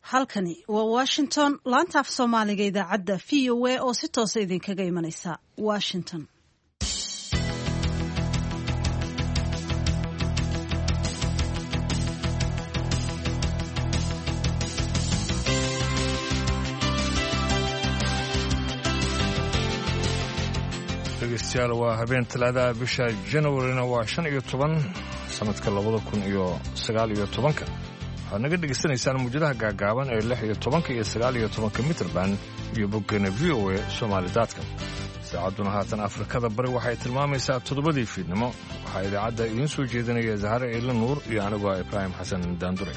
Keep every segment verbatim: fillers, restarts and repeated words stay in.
halkani waa washington laanta af soomaaliga idaacadda v o a oo si toosa idinkaga imanaysa washington. dhegeystayaal waa habeen talaada bisha January-na waa shan iyo toban sanadka labada kun iyo sagaal iyo tobanka. waxaad naga dhegeysanaysaan muujadaha gaagaaban ee lix iyo tobanka iyo sagaal iyo tobanka mitrban iyo boggeena v o a Somali dot com. saacaduna haatan Afrikada bari waxay tilmaamaysaa toddobadii fiidnimo. waxaa idaacadda idiin soo jeedinaya Zahra Eela Nuur iyo anigoo Ibrahim Xasan Daandure.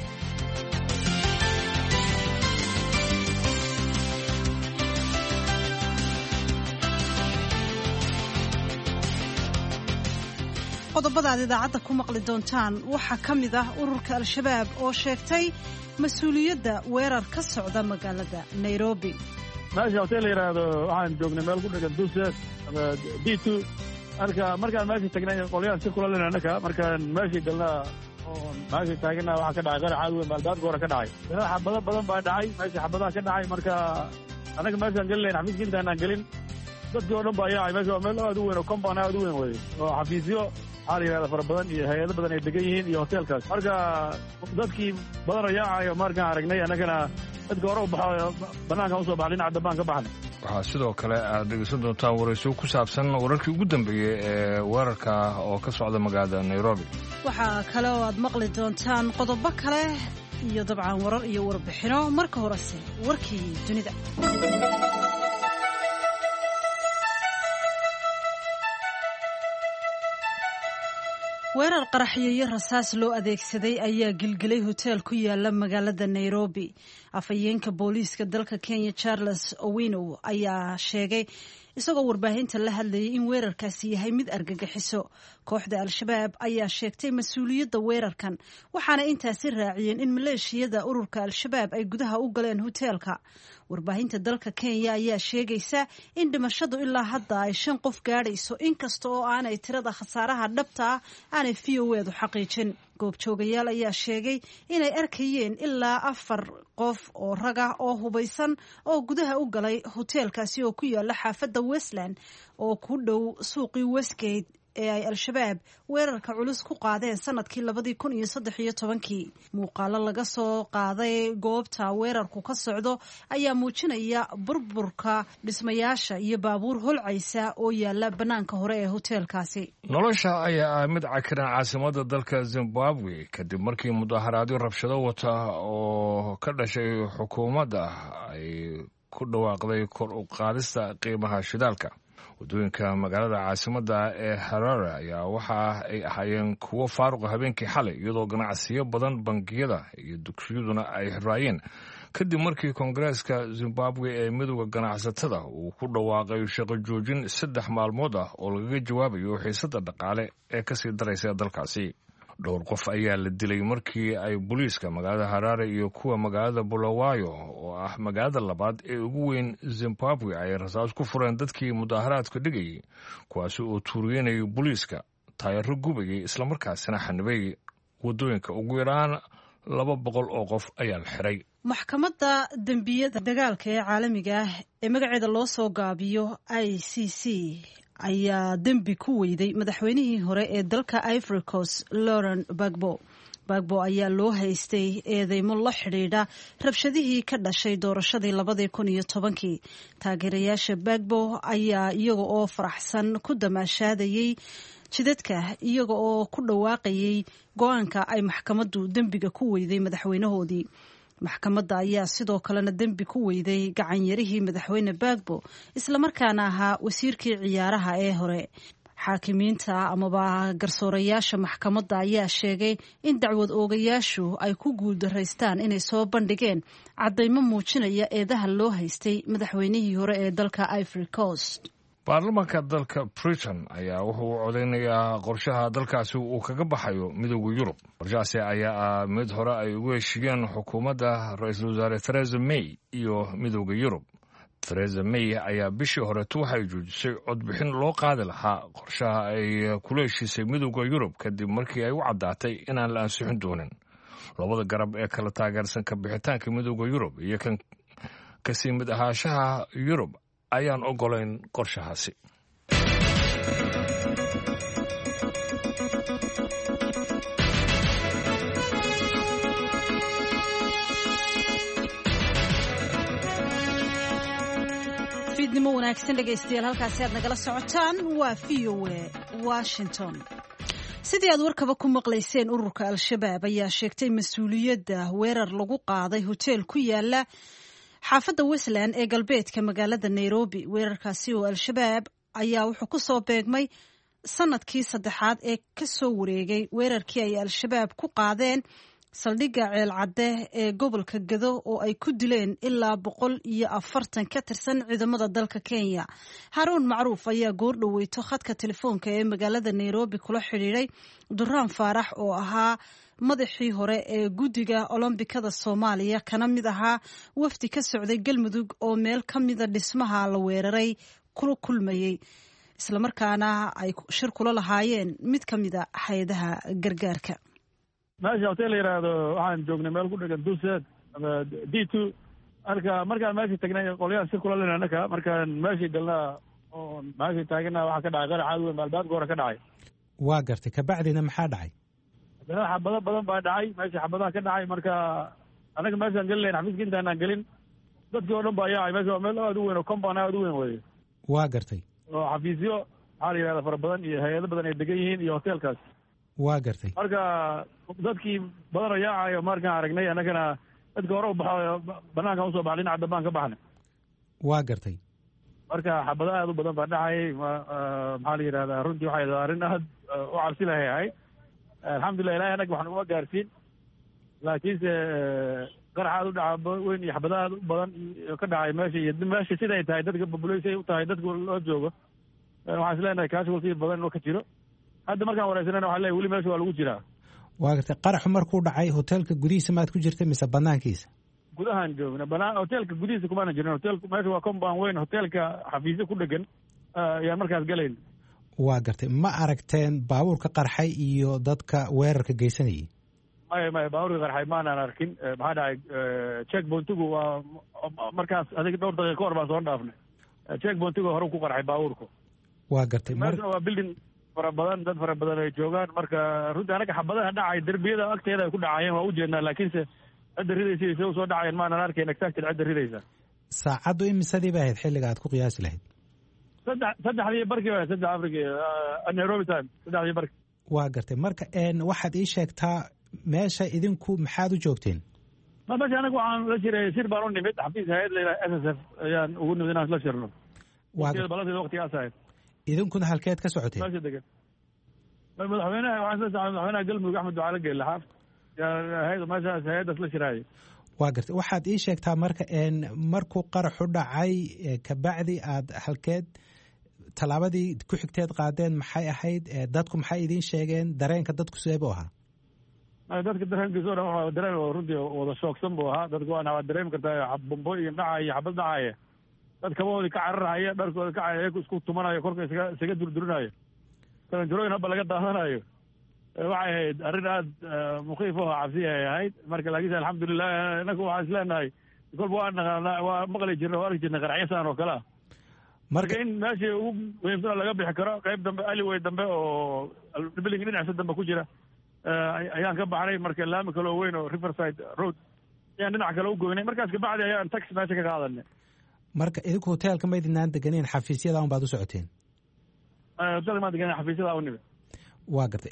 qodobada aad idaacadda ku maqli doontaan waxaa ka mid ah ururka al-shabaab oo sheegtay mas-uuliyadda weerar ka socda magaalada Nairobi. meesha hotel la yiraahdo waxaan joognay meel ku dhagan Duset ama D two marka markaan meesha tagnay qolyaha si kula leena anaka markaan meesha galna oo meesha taagna waxa ka dhacay qarax aad weyn baldaad goor ka dhacay xabado badan baa dhacay meesha xabadaha ka dhacay marka anaga meeshaan galnay xafiiska intaan galin dadkii oo dhan baa yaacay meesha meel aad u weyn oo compound aad u weyn way oo xafiisyo xaaliyada fara badan iyo hay'ado badan ay degan yihiin iyo hotelkaas marka dadkii badan oo yaacay markaan aragnay anagana dadka hore u baxay banaanka u soo baxay dhinaca dambaan ka baxnay. waxaa sidoo kale aad dhegeysan doontaan waraysiyo ku saabsan wararkii ugu dambeeyey ee weerarka oo ka socda magaalada Nairobi. waxaa kale oo aad maqli doontaan qodobo kale iyo dabcan warar iyo warbixino. marka horese warkii dunida. weerar qaraxyo iyo rasaas loo adeegsaday ayaa gilgilay hotel ku yaala magaalada Nairobi. afhayeenka booliiska dalka Kenya Charles Owino ayaa sheegay isagoo warbaahinta la hadlayay in weerarkaasi yahay mid argagixiso. kooxda al-shabaab ayaa sheegtay mas-uuliyadda weerarkan waxaana intaasi raaciyeen in maleeshiyada ururka al-shabaab ay gudaha u galeen hoteelka. warbaahinta dalka Kenya ayaa sheegaysa in dhimashadu ilaa hadda ay shan qof gaadhayso inkasta oo aanay tirada khasaaraha dhabta ah aanay v o a du xaqiijin. goobjoogayaal ayaa sheegay inay arkayeen ilaa afar qof oo rag ah oo hubaysan oo gudaha u galay hoteelkaasi oo ku yaala xaafadda Westland oo ku dhow suuqii Westgate ee ay al-shabaab weerarka culus ku qaadeen sanadkii labadii kun iyo saddex iyo tobankii. muuqaalo laga soo qaaday goobta weerarku ka socdo ayaa muujinaya burburka dhismayaasha iyo baabuur holcaysa oo yaala bannaanka hore ee hoteelkaasi. nolosha ayaa ah mid cakiran caasimadda dalka Zimbabwe kadib markii mudaharaadyo rabshado wata oo ka dhashay xukuumadda ay ku dhawaaqday kor u qaadista qiimaha shidaalka. wadooyinka magaalada caasimadda ee Harare ayaa waxa ay ahaayeen kuwo faaruq habeenkii xalay iyadoo ganacsiyo badan bangiyada iyo dugsiyaduna ay xiraayeen kadib markii Koongareeska Zimbabwe ee midowga ganacsatada uu ku dhawaaqay shaqo joojin saddex maalmood ah oo lagaga jawaabayo xiisadda dhaqaale ee ka sii daraysa dalkaasi. dhowr qof ayaa la dilay markii ay booliiska magaalada Harare iyo kuwa magaalada Bulawayo oo ah magaalada labaad ee ugu weyn Zimbabwe ay rasaas ku fureen dadkii mudaharaadka dhigayay kuwaasi oo tuuriyeenay booliiska taayiro gubayay isla markaasina xanibay wadooyinka. ugu yaraan laba boqol oo qof ayaa la xiray. maxkamadda dembiyada dagaalka ee caalamiga ah ee magaceeda loo soo gaabiyo I C C ayaa dembi ku weyday madaxweynihii hore ee dalka Ivory Coast Laurent Gbagbo. Gbagbo ayaa loo haystay eedeymo la xidhiidha rabshadihii ka dhashay doorashadii labadii kun iyo tobankii. taageerayaasha Gbagbo ayaa iyaga oo faraxsan ku damaashaadayay jidadka iyaga oo ku dhawaaqayay go-aanka ay maxkamaddu dembiga ku weyday madaxweynahoodii. maxkamadda ayaa sidoo kalena dembi ku weyday gacanyarihii madaxweyne Gbagbo islamarkaana ahaa wasiirkii ciyaaraha ee hore. xaakimiinta amaba garsoorayaasha maxkamadda ayaa sheegay in dacwad oogayaashu ay ku guuldaraystaan inay soo bandhigeen caddaymo muujinaya eedaha loo haystay madaxweynihii hore ee dalka Ivory Coast. baarlamaanka dalka Britain ayaa wuxuu u codeynayaa qorshaha dalkaasi uu kaga baxayo midowga Yurub. qorshahaasi ayaa ah mid hore ay ugu heshiiyeen xukuumadda ra-iisul wasaare Theresa May iyo midowga Yurub. Theresa May ayaa bishii horeetu waxay joojisay codbixin loo qaadi lahaa qorshaha ay kula heshiisay midowga Yurub kadib markii ay u caddaatay inaan la ansixin doonin. labada garab ee kala taageersan ka bixitaanka midooda yurub iyo kan kasii mid ahaanshaha yurub ayaan ogolayn qorshahaasi. fiidnimo wanaagsan dhegaystayaal, halkaasi aad nagala socotaan waa v o a Washington. sidii aad warkaba ku maqlayseen, ururka al-shabaab ayaa sheegtay mas-uuliyadda weerar lagu qaaday hoteel ku yaala xaafadda Westland ee galbeedka magaalada Nairobi. weerarkaasi oo al-shabaab ayaa wuxuu ku soo beegmay sanadkii saddexaad ee ka soo wareegay weerarkii ay al-shabaab ku qaadeen saldhigga ceelcadde ee gobolka Gado oo ay ku dileen ilaa boqol iyo afartan ka tirsan ciidamada dalka Kenya. Haruun Macruuf ayaa goor dhaweyto khadka telefoonka ee magaalada Nairobi kula xidhiidhay Duraan Faarax oo ahaa madaxii hore ee guddiga Olombikada Soomaaliya kana mid ahaa wafdi ka socday Galmudug oo meel ka mida dhismaha la weeraray kula kulmayay, isla markaana ay shir kula lahaayeen mid ka mida hay'adaha gargaarka. meesha hotel la yiraahdo waxaan joognay meel ku dhagan Duset ama D two arka markaan meesha tagnay qolyaha si kula leena anaka markaan meesha galnaa oo meesha taagna waxa ka dhacay qarax aad weyn maalbaad goor ka dhacay. waa gartay ka bacdina maxaa dhacay? dana xabado badan baa dhacay meesha xabadaha ka dhacay marka anaga meeshaan galnay xafiiska intaan aan galin dadkii oo dhan baa yaacay. meesha waa meel aad u weyn oo compound aad u weyn weeye. waa gartay oo xafiisyo waxaa la yiraahdaa fara badan iyo hay'ado badan ay degan yihiin iyo hotelkaas. waa gartay marka dadkii badan oo yaacayo markaan aragnay annagana dadka hore u baxo banaanka usoo baxay dhinaca dambaan ka baxnay. waa gartay marka xabado aad u badan baa dhacay. maxaa la yidhahdaa runtii waxay ahayd arrin aad u cabsi lahay ahay. alxamdulilah ilahay annaga waxaan uma gaarsiin, laakiinse qarax aad u dhaca weyn iyo xabado aad u badan ka dhacay meesha iyo meesha siday tahay dadka population u tahay dadka loo joogo. waxaan is leenahay casualty badan inuu ka jiro. hadda markaan wareysanayna waxaa leeyahay weli meesha waa lagu jiraa. waa gartay qaraxu markuu dhacay hotelka gudihiisa maad ku jirtay mise banaankiisa? gudahaan joogna banaan hotelka gudihiisa kumaana jirin. hotelka meesha waa compound weyn, hotelka xafiisyo ku dhegan ayaan markaas galayn. waa gartay ma aragteen baabuurka qarxay iyo dadka weerarka geysanayay? maya maya baabuurka qarxay maanaan arkin. maxaa dhacay check pointigu waa markaas adiga dhowr daqiiqa ka hor baan soo dhaafnay. check pointigu hore ku qarxay baabuurku. waa gartay meesha waa building fara badan, dad fara badan ay joogaan. marka runtii anaga xabadaha dhacay derbiyada agteeda ay ku dhacayeen waa u jeednaa, laakiinse cidda ridaysa say usoo dhacayeen maanan arkayn exactly cidda ridaysa. saacaddu imisadii ba ahayd xilliga aad ku qiyaasi lahayd? saddex saddexdii barkii ba saddex afriki Nairobi time saddexdii barki. waa gartay marka waxaad ii sheegtaa meesha idinku maxaad u joogteen? ma meesha anaga waxaan la jiray sir baan u nimid xafiis hay'ad la yidhaha S S F ayaan ugu nimid inaan isla shirno. baladeeda waqtigaas ahayd. idinkuna halkeed ka socoteen? meesha degan madaxweynaha waxaan soo socday madaxweynaha Galmudug Axmed Ducaale Geelle Xaaf hay'ada meeshaas hay'adaas la shiraayay. waa gartay waxaad ii sheegtaa marka markuu qaraxu dhacay kabacdi aad halkeed tallaabadii ku xigteed qaadeen maxay ahayd? dadku maxay idiin sheegeen? dareenka dadku sidee buu ahaa? dadka dareenkiisa o dhan waa dareen runtii wada shoogsan buu ahaa. dadku waana waad dareemi kartaa bombo iyo dhacaya iyo xabad dhacaya, dad kabahoodii ka cararhaya, dharkooda ka caya isku tumanayo, korka isaga isaga durdurinayo, kalanjarooyin haba laga daadanayo. waxay ahayd arrin aad mukiif oo cabsi ay ahayd. marka laakiinse alxamdulilah inaku waxaan isleenahay kolba waa naqaanaa waa maqli jirna oo arki jirna qaraxyasaan oo kale ah. marka in meeshii ugu muhiimsana laga bixi karo qayb dambe aliway dambe oo bilinka dhinaciisa dambe ku jira ayaan ka baxnay. marka laami kale oo weyn oo Riverside Road ayaan dhinac kale u goynay. markaas kabacdi ayaan taxi meesha ka qaadanay. marka idinku hoteelka ma idinaan deganeen, xafiisyada un baad u socoteen? hoteelka maan deganeen, xafiisyada u nimid. waa gartay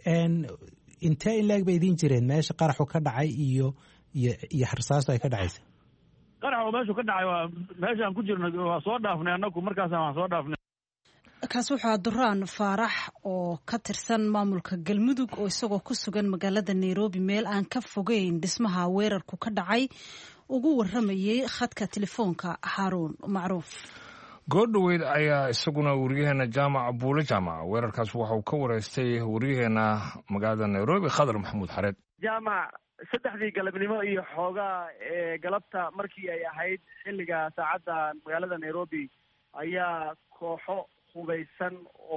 intee in leeg bay idiin jireen meesha qaraxu ka dhacay iyo iyo iyo harsaastu ay ka dhacaysa? qaraxu meeshu ka dhacay waa meeshaan ku jirno waa soo dhaafnay annagu markaasaan waan soo dhaafnay. kaas wuxuu Duraan Faarax oo ka tirsan maamulka Galmudug oo isagoo ku sugan magaalada Nairobi meel aan ka fogeyn dhismaha weerarku ka dhacay ugu waramayay khadka telefoonka Haruun Macruuf. goordhaweyd ayaa isaguna wariyaheena jaamac buule jaamac weerarkaas waxa uu ka wareystay wariyaheena magaalada Nairobi Khadar Maxamuud Xareed. jaamac saddexdii galabnimo iyo xoogaa ee galabta markii ay ahayd xilliga saacadda magaalada Nairobi ayaa kooxo hubaysan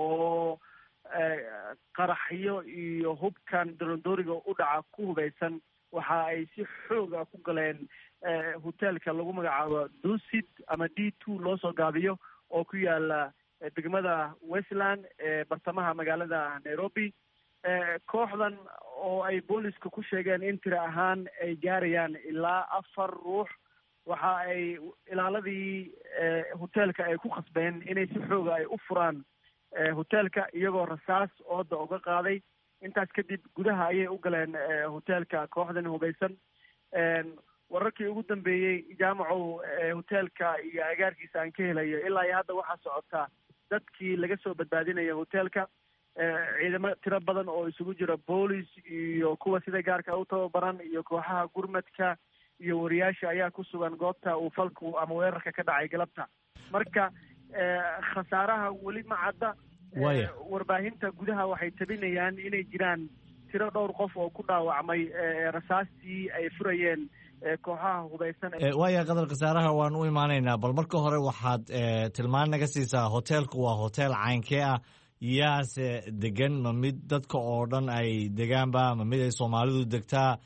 oo qaraxyo iyo hubkan dorondooriga u dhaca ku hubaysan waxa ay si xooga ku galeen hoteelka lagu magacaabo dusit ama d two loo soo gaabiyo oo ku yaala degmada westland ee bartamaha magaalada nairobi kooxdan oo ay booliska ku sheegeen in tiro ahaan ay gaarayaan ilaa afar ruux waxa ay ilaaladii hoteelka ay ku khasbeen inay si xooga ay u furaan hoteelka iyagoo rasaas ooda uga qaaday intaas kadib gudaha ayay u galeen hoteelka kooxdan hubaysan wararkii ugu dambeeyey jaamacow hoteelka iyo agaarkiisa aan ka helayo ilaa iyo hadda waxaa socota dadkii laga soo badbaadinaya hoteelka ciidamo tiro badan oo isugu jira boolis iyo kuwa sida gaarka u tababaran iyo kooxaha gurmadka iyo wariyaasha ayaa ku sugan goobta uu falku ama weerarka ka dhacay galabta marka khasaaraha weli ma cadda warbaahinta gudaha waxay tabinayaan inay jiraan tiro dhowr qof oo ku dhaawacmay rasaastii ay furayeen kooxaha hubaysan waaya qadar khasaaraha waan u imaanaynaa bal marka hore waxaad tilmaan naga siisaa hoteelku waa hotel caynkee ah yaase degan ma mid dadka oo dhan ay degaanba ma mid ay soomaalidu degtaa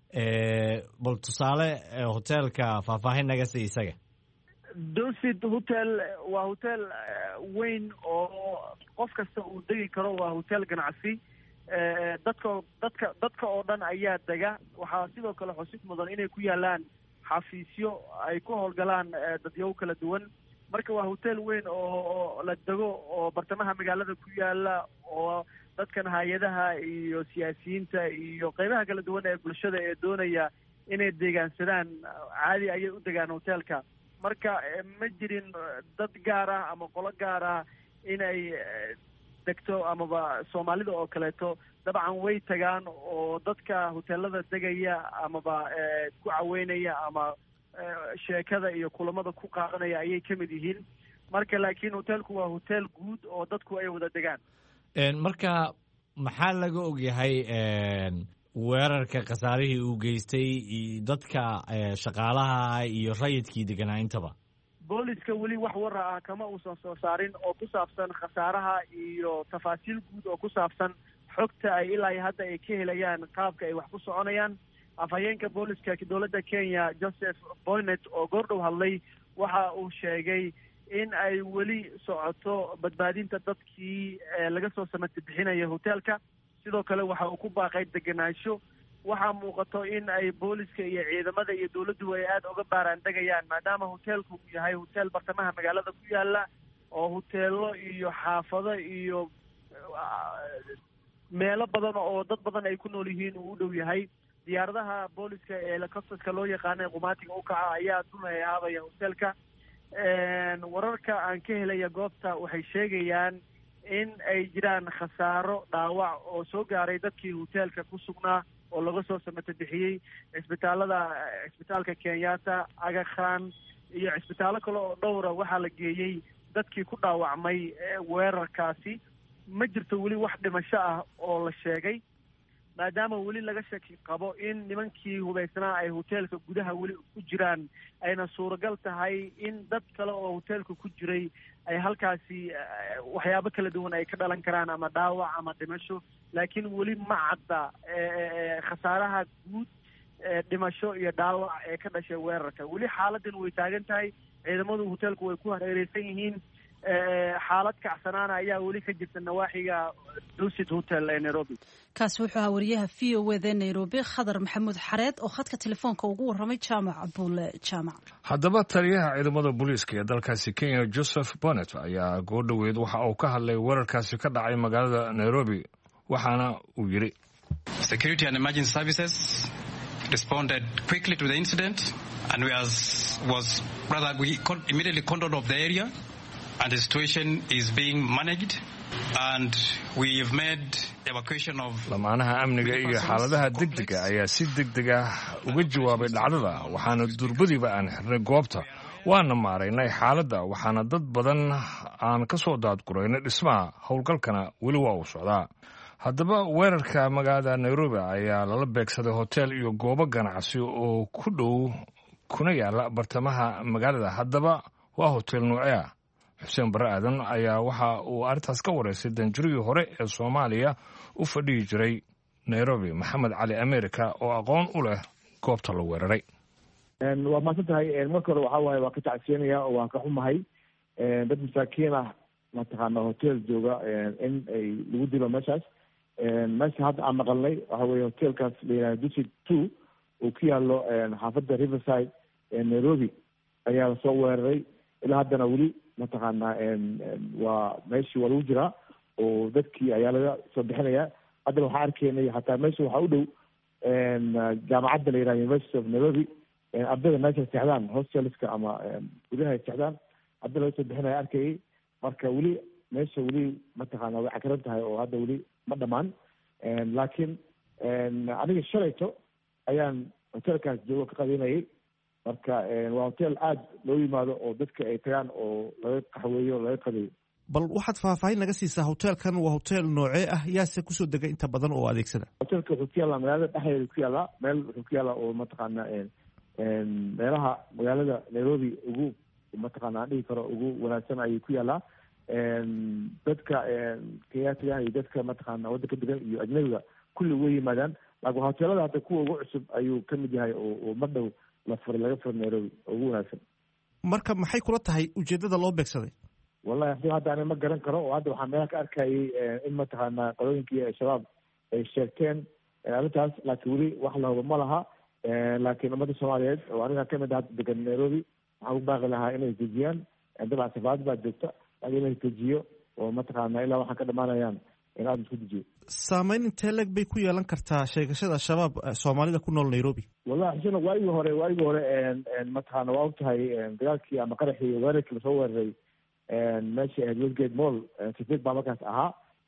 bal tusaale hoteelka faahfaahin naga sii isaga dusit hotel waa hotel weyn oo qof kasta uu degi karo waa hotel ganacsi dadka dadka dadka oo dhan ayaa dega waxaa sidoo kale xusid mudan inay ku yaalaan xafiisyo ay ku howlgalaan dadyow kala duwan marka waa hotel weyn oo la dego oo bartamaha magaalada ku yaala oo dadkan hay-adaha iyo siyaasiyiinta iyo qeybaha kala duwan ee bulshada ee doonaya inay deegaansadaan caadi ayay u degaan hoteelka marka ma jirin dad gaar ah ama qolo gaar ah inay degto amaba soomaalida oo kaleeto dabcan way tagaan oo dadka hoteelada degaya amaba ku caweynaya ama sheekada iyo kulamada ku qaadanaya ayay ka mid yihiin marka laakiin hoteelku waa hotel guud oo dadku ay wada degaan marka maxaa laga ogyahay weerarka khasaarihii uu geystay dadka shaqaalaha iyo rayidkii deganaa intaba booliska weli wax wara ah kama uusan soo saarin oo ku saabsan khasaaraha iyo tafaasiil guud oo ku saabsan xogta ay ilaa hadda ay ka helayaan qaabka ay wax ku soconayaan afhayeenka booliska dowladda kenya joseph boynet oo goordhow hadlay waxa uu sheegay in ay weli socoto badbaadinta dadkii laga soo samati bixinaya hoteelka sidoo kale waxa uu ku baaqay degenaansho waxaa muuqato in ay booliska iyo ciidamada iyo dowladdu ay aada uga baaraan degayaan maadaama hoteelku uu yahay hotel bartamaha magaalada ku yaala oo hoteelo iyo xaafado iyo meelo badan oo dad badan ay ku nool yihiin uu u dhow yahay diyaaradaha booliska ee helicopterska loo yaqaana qumaatiga u kaca ayaa dunayaabaya hoteelka wararka aan ka helaya goobta waxay sheegayaan in ay jiraan khasaaro dhaawac oo soo gaaray dadkii hoteelka ku sugnaa oo laga soo samata bixiyey cisbitaalada cisbitaalka kenyatta aga khan iyo cisbitaallo kale oo dhowra waxaa la geeyey dadkii ku dhaawacmay weerarkaasi ma jirto weli wax dhimasho ah oo la sheegay maadaama weli laga shaki qabo in nimankii hubaysnaa ay hoteelka gudaha weli ku jiraan ayna suuragal tahay in dad kale oo hoteelka ku jiray ay halkaasi waxyaabo kala duwan ay ka dhalan karaan ama dhaawac ama dhimasho laakiin weli ma cadda khasaaraha guud dhimasho iyo dhaawac ee ka dhashay weerarka weli xaaladan way taagan tahay ciidamadu hoteelku way ku hareereysan yihiin xaalad kacsanaana ayaa weli ka jirta nawaaxiga dusit hotel ee nairobi kaasi wuxuu ahaa wariyaha v o eda nairobi khadar maxamuud xareed oo khadka telefoonka ugu warramay jaamac buule jaamac haddaba taliyaha ciidamada booliiska ee dalkaasi kenya joseph bonnet ayaa goordhoweed waxa uu ka hadlay weerarkaasi ka dhacay magaalada nairobi waxaana uu yidhi security and emergency services responded quickly to the incident and we as was rather we immediately cordoned off the area and the situation is being managed and we've made evacuation of lamaanaha amniga iyo xaaladaha degdega ayaa si degdeg ah uga jawaabay dhacdada waxaana durbadiiba aan xirnay goobta waana maaraynay xaaladda waxaana dad badan aan ka soo daadguraynay dhismaha howlgalkana weli waa uu socdaa haddaba weerarka magaalada nairobi ayaa lala beegsaday hotel iyo goobo ganacsi oo ku dhow kuna yaala bartamaha magaalada haddaba waa hotel nuuce ah xuseen barre aadan ayaa waxa uu arrintaas ka wareysay danjurigii hore ee soomaaliya u fadhihi jiray nairobi maxamed cali america oo aqoon u leh goobta la weeraray. waa mahadsan tahay. marka hore waxaa waaye waa ka tacsiinaya oo waan ka xumahay dad masaakiin ah mataqaana hotel jooga in ay lagu dilo meeshaas. meesha hadda aan maqalnay waxa weye hotelkaas layihahda dusit two oo ku yaalo xaafadda riverside nairobi ayaa lasoo weeraray. ilaa haddana weli mataqaana waa meeshii waa lagu jiraa oo dadkii ayaa laga soo bixinaya. haddana waxaa arkaynay hataa meesha waxaa u dhow jaamacadda la yihahda university of nairobi ardayda meesha seexdaan hostelska ama gudaha seexdaan hadda laga soo bixinaya arkayay. marka weli meesha weli mataqaana way cakaran tahay oo hadda weli ma dhamaan. laakiin aniga shalayto ayaan hotelkaas joogo ka qadinayay. marka waa hotel aada loo yimaado oo dadka ay tagaan oo laga qaxweeyo laga qadayo. bal waxaad faahfaahin naga siisaa hotelkan waa hotel noocee ah yaase kusoo dega inta badan oo adeegsada? hotelka wuxuu ku yaallaa magaalada dhexdeeda ku yaallaa meel wuxuu ku yaallaa oo mataqaana meelaha magaalada nairobi ugu mataqaana aan dhihi karo ugu wanaagsan ayay ku yaallaa. dadka kenyaatiga iyo dadka mataqaana waddanka degan iyo ajnabiga kulli way yimaadaan. laakiin hoteelada hadda kuwa ugu cusub ayuu ka mid yahay oo mar dhow la furay laga furay nairobi oo ugu wanaagsan. marka maxay kula tahay ujeedada loo beegsaday? wallahi hadda ani ma garan karo oo hadda waxaa meelaha ka arkayay in mataqaana qolooyinkii shabaab ay sheegteen arrintaas, laakiin weli wax lahuba ma laha. laakiin ummadda soomaaliyeed oo aniga kamid ah hadda degan nairobi waxaan ku baaqi lahaa inay dejiyaan. dabcan safaarad baa joogta laakiin inay dejiyo oo mataqaana ilaa waxaan ka dhamaanayaan in aada isku dejiyo. saameyn intee leg bay ku yeelan kartaa sheegashada shabaab soomaalida ku nool nairobi? wallahi xuseen waagii hore waagii hore mataqaana waa og tahay dagaalkii ama qaraxii weerarkii lasoo weeraray meeshii ahayd westgate mall sifid baa markaas ahaa.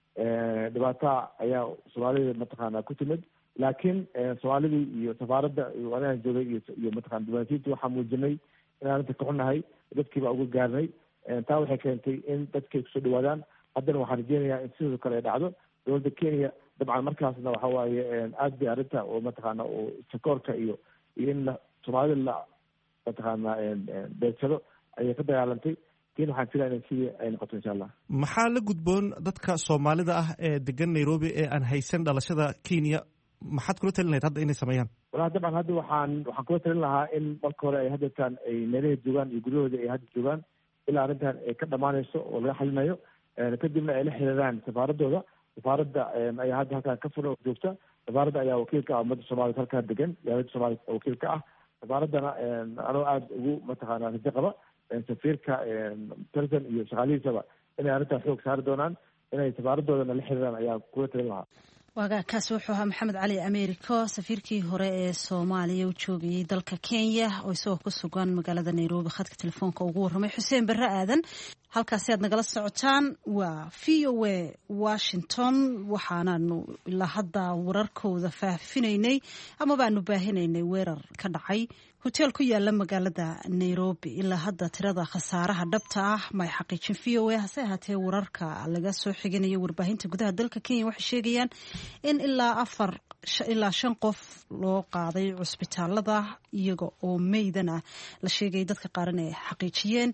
dhibaata ayaa soomaalida mataqaana ku timid. laakiin soomaalidii iyo safaaradda anigaan joogay iyo iyo mataqana diblomaasiyiintii waxaa muujinay in arrinta ka xunahay dadkii baa uga gaarnay. taa waxay keentay in dadkay kusoo dhawaadaan. haddana waxaan rajeynayaa in sidoo kale ay dhacdo. dowladda kenya dabcan markaasna waxa waaye aada bay arrinta oo mataqaana oo sakoorka iyo iyo in soomaalida la mataqaana beegsado ayay ka dagaalantay. tin waxaan filaya in sidii ay noqoto insha allah. maxaa la gudboon dadka soomaalida ah ee degan nairobi ee aan haysan dhalashada kenya maxaad kula talin lahayd hadda inay sameeyaan? wallahi dabcan hadda waxaan waxaan kula talin lahaa in marka hore ay haddataan ay meelahay joogaan iyo guryahooda ay hadda joogaan ilaa arrintan ay ka dhamaanayso oo laga xalinayo. kadibna ay la xiriiraan safaaradooda. safaaradda ayaa hadda halkaan ka furan oo joogta. safaaradda ayaa wakiilka ah ummadda soomaaliyed halkaa degan dowladda soomaaliyed wakiilka ah. safaaraddana anoo aada ugu mataqaana rajo qaba safiirka tartan iyo shaqaalihiisaba inay arrintan xoog saari doonaan inay safaaradoodana la xiriiraan ayaa kula talin lahaa. waagaakaasi wuxuu ahaa maxamed cali americo safiirkii hore ee soomaaliya u joogayay dalka kenya oo isagoo ku sugan magaalada nairobi khadka telefoonka ugu warramay xuseen barre aadan. halkaasi aad nagala socotaan waa v o a washington. waxaanaanu ilaa hadda wararkooda faahfinaynay ama baanu baahinaynay weerar ka dhacay hotel ku yaala magaalada nairobi. ilaa hadda tirada khasaaraha dhabta ah may xaqiijin v o a. hase ahaatee wararka laga soo xiganayo warbaahinta gudaha dalka kenya waxay sheegayaan in ilaa afar ilaa shan qof loo qaaday cusbitaalada iyaga oo meydana la sheegay dadka qaaran ay xaqiijiyeen.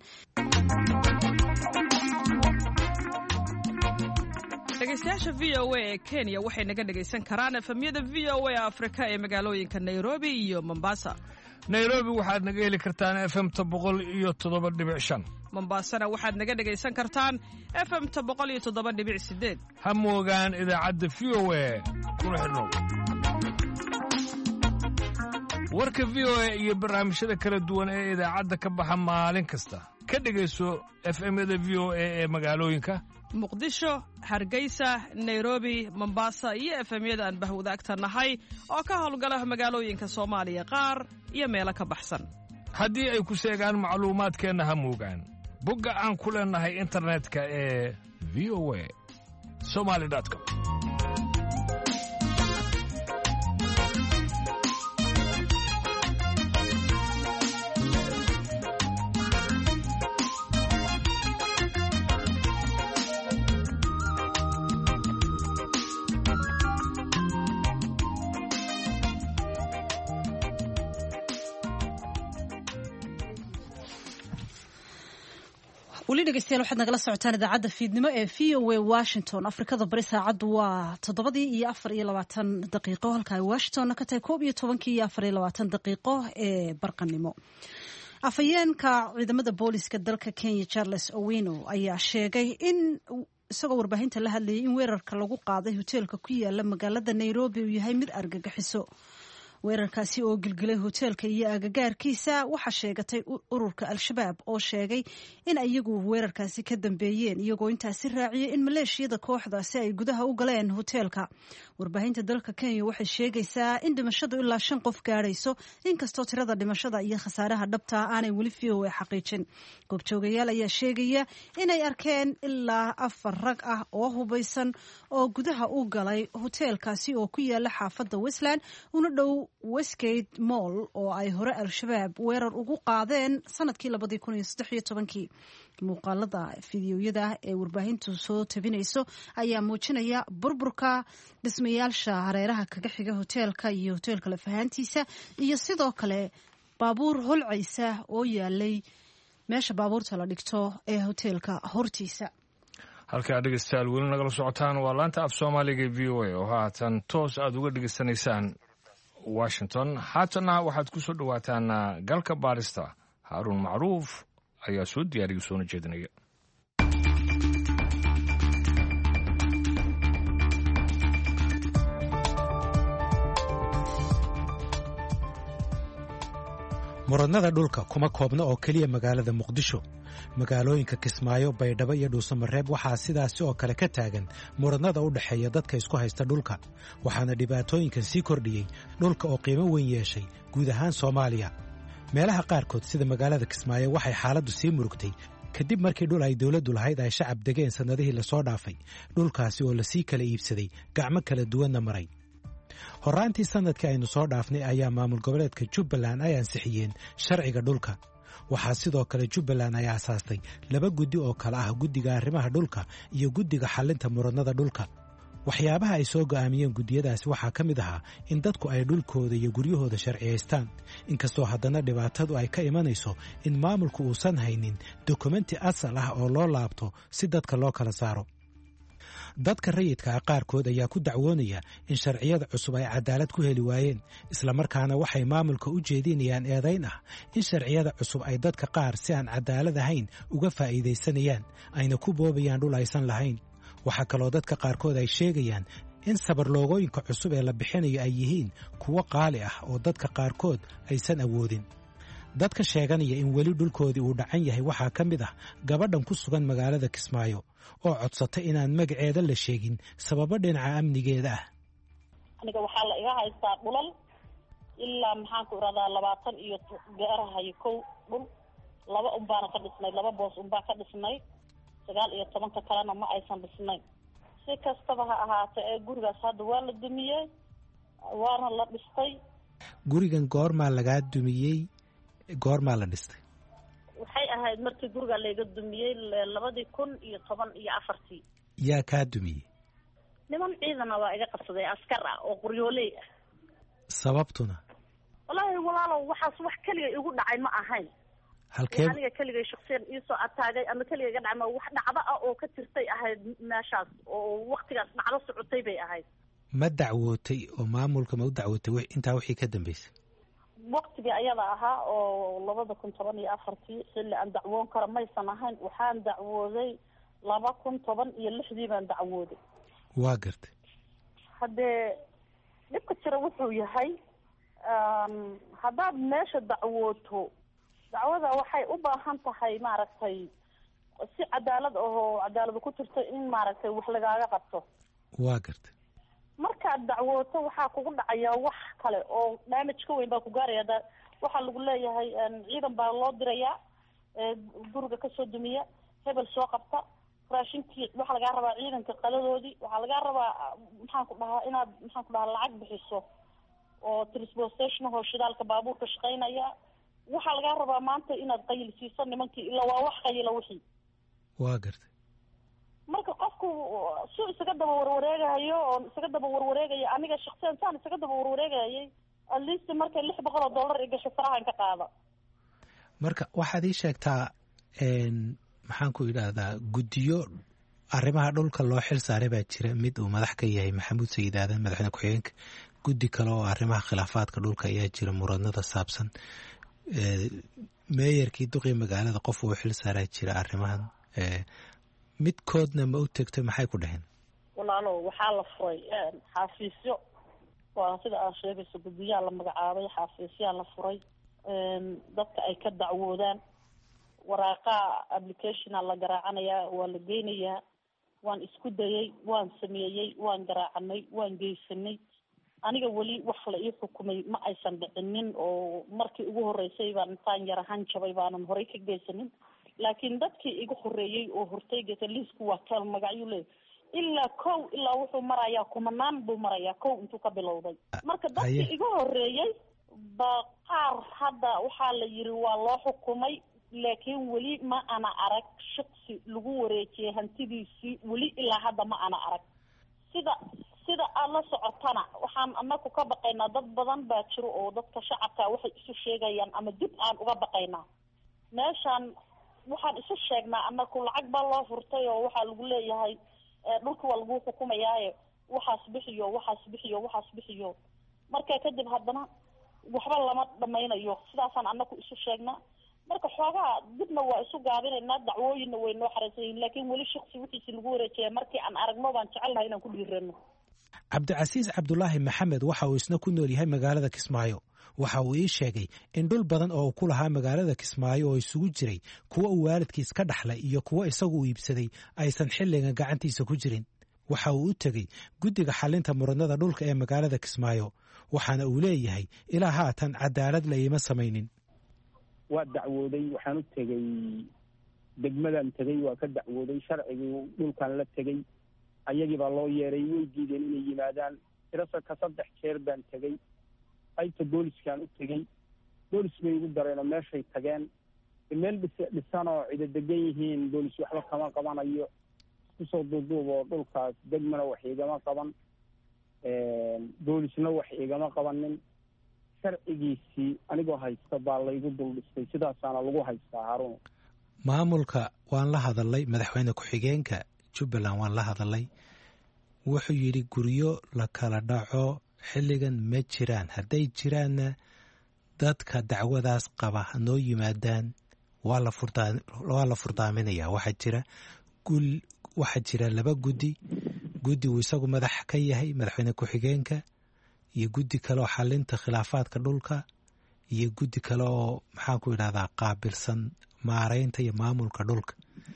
dhegeystayaasha v o a ee kenya waxay naga dhegaysan karaan efemyada v o a afrika ee magaalooyinka nairobi iyo mombasa. nairobi waxaad naga heli kartaan efemta boqol iyo toddoba dhibic shan. mombasana waxaad naga dhegaysan kartaan efemta boqol iyo toddoba dhibic sideed. ha moogaan idaacadda v o a kuna xidhnow. warka v o a iyo barnaamijyada kala duwan ee idaacadda ka baxa maalin kasta ka dhegayso efemyada v o a ee magaalooyinka muqdisho, hargeysa, nairobi, mombasa iyo efemyada aan bahwadaagta nahay oo ka howlgala magaalooyinka soomaaliya qaar iyo meelo ka baxsan. haddii ay ku sheegaan macluumaadkeenna ha moogaan bogga aan ku leenahay internetka ee v o a somali dot com. weli dhegeystayaal waxaad nagala socotaan idaacadda fiidnimo ee v o a washington. afrikada bari saacaddu waa toddobadii iyo afar iyo labaatan daqiiqo halka ay washingtonna ka tahay koob iyo tobankii iyo afar iyo labaatan daqiiqo ee barqanimo. afhayeenka ciidamada booliska dalka Kenya Charles Owino ayaa sheegay in isagoo warbaahinta la hadlayay in weerarka lagu qaaday hoteelka ku yaala magaalada Nairobi uu yahay mid argagixiso. weerarkaasi oo gilgilay hoteelka iyo agagaarkiisa waxaa sheegatay ururka al-shabaab oo sheegay in iyagu weerarkaasi ka dambeeyeen iyagoo intaasi raaciyay in maleeshiyada kooxdaasi ay gudaha u galeen hoteelka. warbaahinta dalka Kenya waxay sheegaysaa in dhimashadu ilaa shan qof gaadhayso inkastoo tirada dhimashada iyo khasaaraha dhabta aanay weli V O A xaqiijin. goobjoogayaal ayaa sheegaya inay arkeen ilaa afar rag ah oo hubaysan oo gudaha u galay hoteelkaasi oo ku yaala xaafadda Westland una dhow Westgate Mall oo ay hore al-shabaab weerar ugu qaadeen sanadkii labadii kun iyo saddex iyo tobankii. muuqaalada fiidiyoyada ee warbaahintu soo tabinayso ayaa muujinaya burburka dhismayaasha hareeraha kaga xiga hoteelka iyo hoteelka lafahaantiisa iyo sidoo kale baabuur holcaysa oo yaalay meesha baabuurta la dhigto ee hoteelka hortiisa. halka dhegeystayaal weli nagala socotaan waa laanta af Soomaaliga V O A oo haatan toos aad uga dhegeysanaysaan Washington. haatana waxaad ku soo dhawaataan galka baarista. Haarun Macruuf ayaa soo diyaariyay soo jeedinaya. muranada dhulka kuma koobna oo keliya magaalada Muqdisho. magaalooyinka Kismaayo, Baydhabo iyo Dhuusamareeb waxaa sidaasi oo kale ka taagan muranada u dhaxeeya dadka isku haysta dhulka, waxaana dhibaatooyinkan sii kordhiyey dhulka oo qiimo weyn yeeshay guud ahaan Soomaaliya. meelaha qaarkood sida magaalada Kismaayo waxay xaaladdu sii murugtay kadib markii dhul ay dawladdu lahayd ay shacab degeen sanadihii la soo dhaafay, dhulkaasi oo la sii kala iibsaday gacmo kala duwanna maray. horraantii sanadkii aynu soo dhaafnay ayaa maamul goboleedka Jubbaland ay ansixiyeen sharciga dhulka. waxaa sidoo kale Jubbaland ay aasaastay laba guddi oo kale ah guddiga arrimaha dhulka iyo guddiga xallinta muranada dhulka. waxyaabaha ay soo go'aamiyeen guddiyadaasi waxaa ka mid ahaa in dadku ay dhulkooda iyo guryahooda sharciyaystaan, inkastoo haddana dhibaatadu ay ka imanayso in maamulku uusan haynin dokumenti asal ah oo loo laabto si dadka loo kala saaro. dadka rayidka ah qaarkood ayaa ku dacwoonaya in sharciyada cusub ay cadaalad ku heli waayeen, islamarkaana waxay maamulka u jeedinayaan eedayn ah in sharciyada cusub ay dadka qaar si aan cadaalad ahayn uga faa'iidaysanayaan, ayna ku boobayaan dhul aysan lahayn. waxaa kaloo dadka qaarkood ay sheegayaan in sabarloogooyinka cusub ee la bixinayo ay yihiin kuwo qaali ah oo dadka qaarkood aysan awoodin. dadka sheeganaya in weli dhulkoodii uu dhacan yahay waxaa ka mid ah gabadhan ku sugan magaalada Kismaayo oo codsatay inaan magaceeda la sheegin sababo dhinaca amnigeeda ah. aniga waxaa la iga haystaa dhulal ilaa maxaan ku iradaa labaatan iyo gaarahayo kow dhul, laba unbaana ka dhisnay, laba boos unbaa ka dhisnay, sagaal iyo tobanka kalena ma aysan dhisnayn. si kastaba ha ahaatee ee gurigaas hadda waa la dumiyey waana la dhistay. gurigan goormaa lagaa dumiyey, goormaa la dhistay? waxay ahayd markii guriga laga dumiyey labadii kun iyo toban iyo afartii. yaa kaa dumiyey? niman ciidana waa iga qabsaday, askar ah oo qoryooley ah. sababtuna? wallaahi walaalow waxaas wax keliya igu dhacay ma ahayn. halkee aniga keligay shakhsiyan iisoo ataagay ama keliya iga dhacay ma wax dhacdo ah oo ka jirtay ahayd meeshaas oo waqtigaas dhacdo socotay bay ahayd. ma dacwootay oo maamulka ma u dacwootay intaa wixii ka dambeysay? waqtigii ayada ahaa oo labada kun toban iyo afartii xilli aan dacwoon karo maysan ahayn. waxaan dacwooday laba kun toban iyo lixdii baan dacwooday. waa gartay. haddee dhibka jira wuxuu yahay haddaad meesha dacwooto dacwada waxay u baahan tahay maaragtay si cadaalad ahoo cadaaladu ku jirto in maaragtay wax lagaaga qabto. waa gartay. markaad dacwooto waxaa kugu dhacaya wax kale oo damage ka weyn baa ku gaaraya. da waxaa lagu leeyahay ciidan baa loo dirayaa guriga kasoo dumiya, hebel soo qabta, raashinkii waxaa lagaa rabaa ciidanka qaladoodii, waxaa lagaa rabaa maxaan ku dhahaa inaad maxaan ku dhahaa lacag bixiso oo transportation oo shidaalka baabuurka shaqaynaya. waxaa lagaa rabaa maanta inaad qayl siiso nimankii ilaa waa wax qayla wixii. waa gartay. marka qofku suu isaga daba warwareegayo oo isaga daba warwareegaya aniga shakhsiyan saan isaga daba warwareegayay at least marka lix boqol oo dollar i gasho farahan ka qaada. marka waxaad ii sheegtaa maxaan ku idhaahdaa guddiyo arrimaha dhulka loo xil saaray baa jira mid uu madax ka yahay maxamuud sayid aadan madaxweyne ku-xigeenka guddi kale oo arrimaha khilaafaadka dhulka ayaa jira muranada saabsan meeyarkii duqii magaalada qof uu xil saaraa jira arrimahan midkoodna ma u tegtay maxay ku dhaheen walaalo waxaa la furay xafiisyo waa sida aad sheegayso guddiyaa la magacaabay xafiisyaa la furay dadka ay ka dacwoodaan waraaqaa applicationa la garaacanayaa waa la geynayaa waan isku dayay waan sameeyey waan garaacanay waan geysanay aniga weli wax la ii xukumay ma aysan dhicinin oo markii ugu horeysay baan intaan yara hanjabay baanan horey ka geysanin laakiin dadkii igu horeeyey oo hortay geysa liisku waa kal magacyo leey ilaa kow ilaa wuxuu marayaa kumanaan buu marayaa kow intuu ka bilowday marka dadkii igu horeeyey ba qaar hadda waxaa la yiri waa loo xukumay laakiin weli ma ana arag shaksi lagu wareejiyay hantidiisii weli ilaa hadda ma ana arag sida sida aad la socotana waxaan anaku ka baqaynaa dad badan baa jiro oo dadka shacabka waxay isu sheegayaan ama dib aan uga baqaynaa meeshaan waxaan isu sheegnaa anaku lacag baa loo furtay oo waxaa lagu leeyahay dhulka waa lagu xukumayaaye waxaas bixiyo waxaas bixiyo waxaas bixiyo marka kadib haddana waxba lama dhamaynayo sidaasaan anaku isu sheegnaa marka xoogaa dibna waa isu gaabinaynaa dacwooyinna way noo xareysayiin laakiin weli shaksi wixiisi lagu wareejaya markii aan aragno baan jecelnahay inaan ku dhiirano cabdicasiis cabdulaahi maxamed waxa uu isna ku nool yahay magaalada kismaayo waxa uu ii sheegay in dhul badan oo uu ku lahaa magaalada kismaayo oo isugu jiray kuwa uu waalidkiis ka dhaxlay iyo kuwa isagu uu iibsaday aysan xilligan gacantiisa ku jirin waxa uu u tegey guddiga xalinta muranada dhulka ee magaalada kismaayo waxaana uu leeyahay ilaa haatan cadaalad la iima samaynin waa dacwooday waxaan u tegey degmadan tegey waa ka dacwooday sharcigii dhulkan la tegey ayagii baa loo yeeray way diideen inay yimaadaan tirasa ka saddex jeer baan tegey qaybta booliskaan u tegey boolis bay igu dareenoo meeshay tageen meel dhis dhisan oo cida degan yihiin boolis waxba kama qabanayo isku soo duuduub oo dhulkaas degmana wax igama qaban boolisna wax igama qabanin sharcigiisii anigoo haysta baa laygu dul dhistay sidaasaana lagu haystaa haruun maamulka waan la hadalay madaxweyne ku-xigeenka jubbaland waan la hadalay wuxuu yidhi guryo la kala dhaco xilligan ma jiraan hadday jiraanna dadka dacwadaas qaba hanoo yimaadaan waa la furdaa waa la furdaaminayaa waxaa jira gul waxaa jira laba guddi guddi uu isagu madax ka yahay madaxweyne ku-xigeenka iyo guddi kale oo xalinta khilaafaadka dhulka iyo guddi kale oo maxaan ku idhahdaa qaabilsan maaraynta iyo maamulka dhulka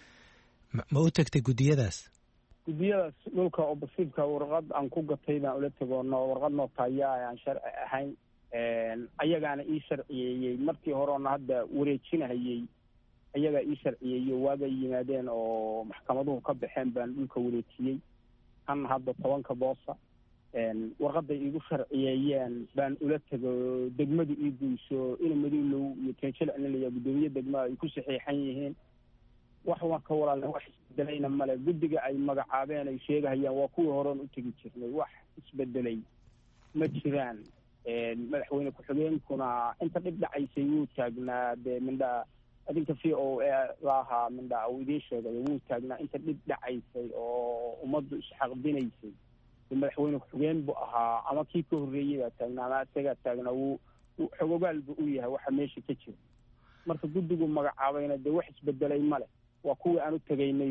ma u tagtay guddiyadaas guddiyadaas dhulka oo basiibka warqad aan ku gatay baan ula tegoono warqad nootaaya aan sharci ahayn ayagaana ii sharciyeeyey markii horeona hadda wareejinahayey ayagaa ii sharciyeeyo waagay yimaadeen oo maxkamaduhu ka baxeen baan dhulka wareejiyey kan hadda tobanka boosa warqaday iigu sharciyeeyeen baan ula tego degmadu ii guyso ina maduulow iyo tenjilcnilaya guddoomiye degmada ay ku saxiixan yihiin wax waan ka walaalna wax isbedelayna male guddiga ay magacaabeen ay sheegahayaan waa kuwii horeon u tegi jirnay wax isbedelay ma jiraan madaxweyne ku-xigeenkuna inta dhib dhacaysay wuu taagnaa dee mindha adinka v o a laahaa mindha uu idiin sheegay wuu taagnaa inta dhib dhacaysay oo ummaddu isxaqdinaysay madaxweyne ku-xigeen buu ahaa ama kii ka horreeyey baa taagnaa ama isagaa taagnaa wuu xogogaal bu u yahay waxa meesha ka jira marka guddigu magacaabayna dee wax isbedelay male waa kuwii aan u tegaynay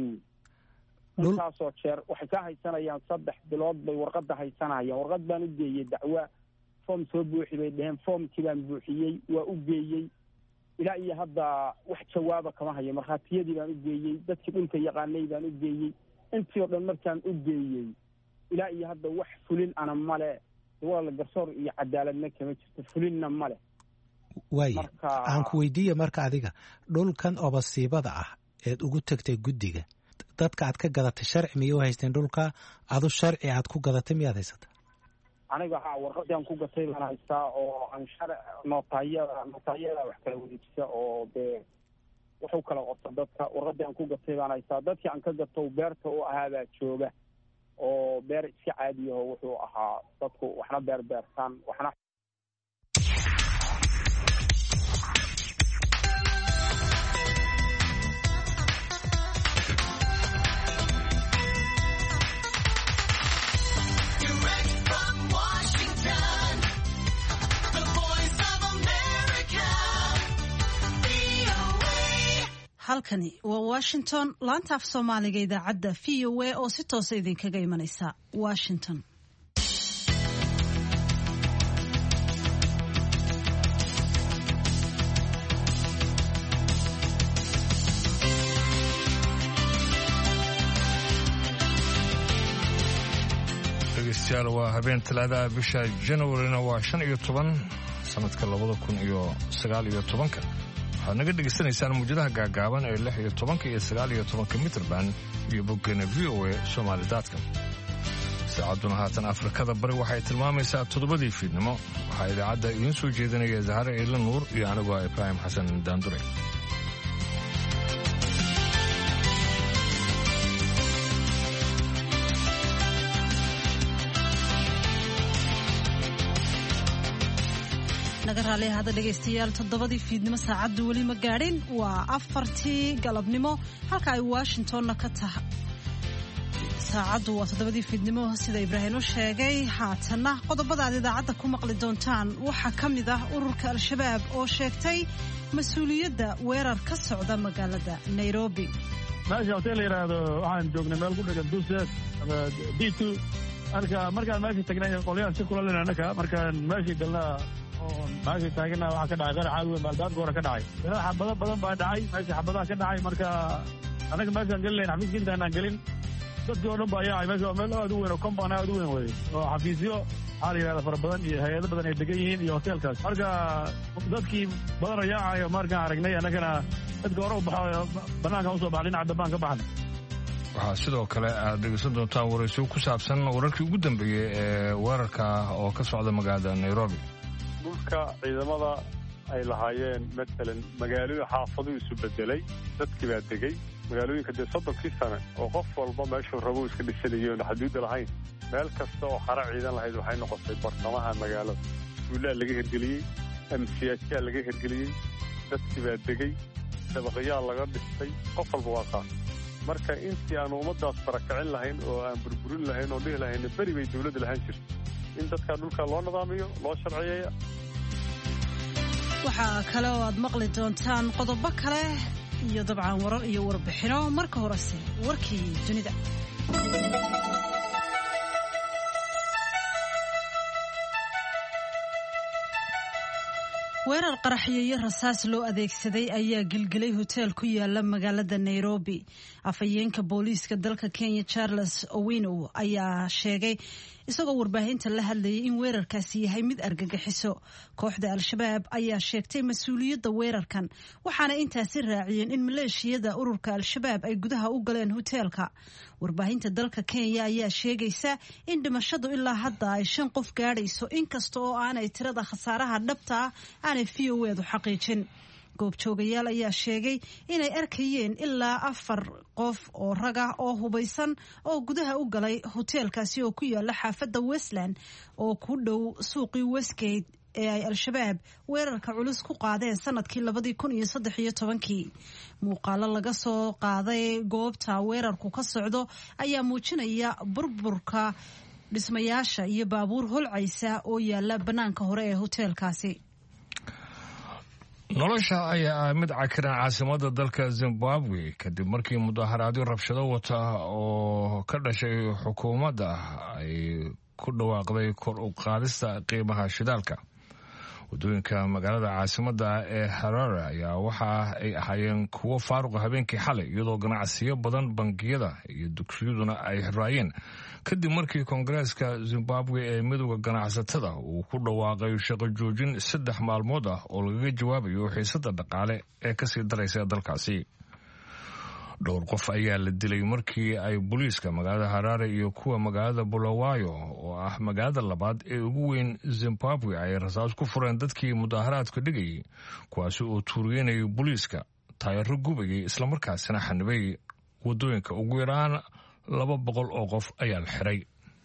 wy intaasoo jeer waxay ka haysanayaan saddex bilood bay warqadda haysanayaan warqad baan u geeyey dacwa foom soo buuxi bay dheheen foomkii baan buuxiyey waa u geeyey ilaa iyo hadda wax jawaaba kama hayo markhaatiyadii baan u geeyey dadkii dhulka yaqaanay baan u geeyey intii oo dhan markaan u geeyey ilaa iyo hadda wax fulin ana male walaala garsoor iyo cadaaladna kama jirto fulinna male waaya aan ku weydiiya marka adiga dhulkan oo basiibada ah eed ugu tagtay guddiga dadka aad ka gadatay sharci miyay u haysteen dhulka adu sharci aad ku gadatay miyaad haysata aniga ha warqadii aan ku gatay baan haystaa oo aan sharc nootaayada nootaayada wax kala wareejisa oo dee wuxuu kala qorta dadka warqadii aan ku gatay baan haystaa dadkii aan ka gato beerta u ahaabaa jooga oo beer iska caadiyaho wuxuu ahaa dadku waxna beer beertaan waxna halkani waa washington laanta af soomaaliga idaacadda v o a oo si toosa idinkaga imanaysa washington. dhegeystayaal waa habeen talaadaha bisha januarina waa shan iyo toban sanadka labada kun iyo sagaal iyo tobanka. waxaad naga dhegaysanaysaan muujadaha gaagaaban ee lix iyo tobanka iyo sagaal iyo tobanka mitrban iyo boggeena v o a somali daadka. saacadduna haatan afrikada bari waxay tilmaamaysaa toddobadii fiidnimo. waxaa idaacadda idiin soo jeedinaya zahare eila nuur iyo anigoo ibraahim xasan daandure. naga raali ahada dhegaystayaal toddobadii fiidnimo saacaddu weli ma gaadhin waa afartii galabnimo halka ay washingtonna ka tahay saacaddu waa toddobadii fiidnimo sida ibraahim u sheegay. haatanna qodobada aad idaacadda ku maqli doontaan waxaa ka mid ah ururka al-shabaab oo sheegtay mas-uuliyadda weerar ka socda magaalada nairobi. meesha hotel la yidhaahdo waxaan joognay meel ku dhegan duset ama d two marka markaan meesha tagnay qolyahan si kula len annaka markaan meeshii galnaa meesha taagana waxaa ka dhacay qarax weyn maalbaadka hore ka dhacay xabado badan baa dhacay meesha xabadaha ka dhacay marka anaga meeshaan gelin lahayn xafiiska intaanaan gelin dadkii oo dhan baa yaacay meesha waa meel aad u weyn oo compound aad u weyn weye oo xafiisyo waxaa la yidhahda fara badan iyo hay-ado badan ay degan yihiin iyo hoteelkaas marka dadkii badan oo yaacayo markaan aragnay annagana dadka hore u baxo banaanka usoo baxa dhinaca dambaan ka baxnay. waxaa sidoo kale aad dhegeysan doontaan waraysiyo ku saabsan wararkii ugu dambeeyey ee weerarka oo ka socda magaalada nairobi. dhulka ciidamada ay lahaayeen matalan magaalooyin xaafaduu isu bedelay dadkii baa degay magaalooyinka dee soddonkii sane oo qof walba meeshuu rabou iska dhisanayo oon xaduudda lahayn meel kasta oo xara ciidan lahayd waxay noqotay bartamaha magaalada. duulaa laga hirgeliyey amsiyaajyaa laga hirgeliyey dadkii baa degay dabaqayaa laga dhistay qof walba waa qaas. marka intii aanu ummaddaas barakicin lahayn oo aan burburin lahayn oo dhihi lahayn beri bay dawladda lahaan jirto in dadka dhulka loo nidaamiyo loo sharciyeeya. waxaa kale oo aad maqli doontaan qodobo kale iyo dabcan warar iyo warbixino. marka horese warkii dunida. weerar qaraxyo iyo rasaas loo adeegsaday ayaa gilgilay hoteel ku yaala magaalada nairobi. afhayeenka booliiska dalka kenya charles owino ayaa sheegay isagoo warbaahinta la hadlayay in weerarkaasi yahay mid argagixiso. kooxda al-shabaab ayaa sheegtay mas-uuliyadda weerarkan waxaana intaasi raaciyeen in maleeshiyada ururka al-shabaab ay gudaha u galeen hoteelka. warbaahinta dalka kenya ayaa sheegaysa in dhimashadu ilaa hadda ay shan qof gaadhayso inkasta oo aanay tirada khasaaraha dhabta ah aanay v o edu xaqiijin. goobjoogayaal ayaa sheegay inay arkayeen ilaa afar qof oo rag ah oo hubaysan oo gudaha u galay hoteelkaasi oo ku yaala xaafadda westland oo ku dhow suuqii westgate ee ay al-shabaab weerarka culus ku qaadeen sanadkii labadii kun iyo saddex iyo tobankii. muuqaalo laga soo qaaday goobta weerarku ka socdo ayaa muujinaya burburka dhismayaasha iyo baabuur holcaysa oo yaala bannaanka hore ee hoteelkaasi. nolosha ayaa ah mid cakiran caasimada dalka zimbabwe kadib markii mudaharaadyo rabshado wata oo ka dhashay xukuumadda ay ku dhawaaqday kor u qaadista qiimaha shidaalka. wadooyinka magaalada caasimada ee harare ayaa waxa ay ahaayeen kuwo faaruqa habeenkii xalay iyadoo ganacsiyo badan bangiyada iyo dugsiyaduna ay xiraayeen kadib markii koongareeska zimbabwe ee midowda ganacsatada uu ku dhawaaqay shaqo joojin saddex maalmood ah oo lagaga jawaabayo xiisada dhaqaale ee kasii daraysa dalkaasi. dhowr qof ayaa la dilay markii ay booliiska magaalada harare iyo kuwa magaalada bulawayo oo ah magaalada labaad ee ugu weyn zimbabwe ay rasaas ku fureen dadkii mudaharaadka dhigayay kuwaasi oo tuuriyeynayay booliiska taayaro gubayay islamarkaasina xanibay wadooyinka. ugu yaraan laba boqol oo qof ayaa la xiray.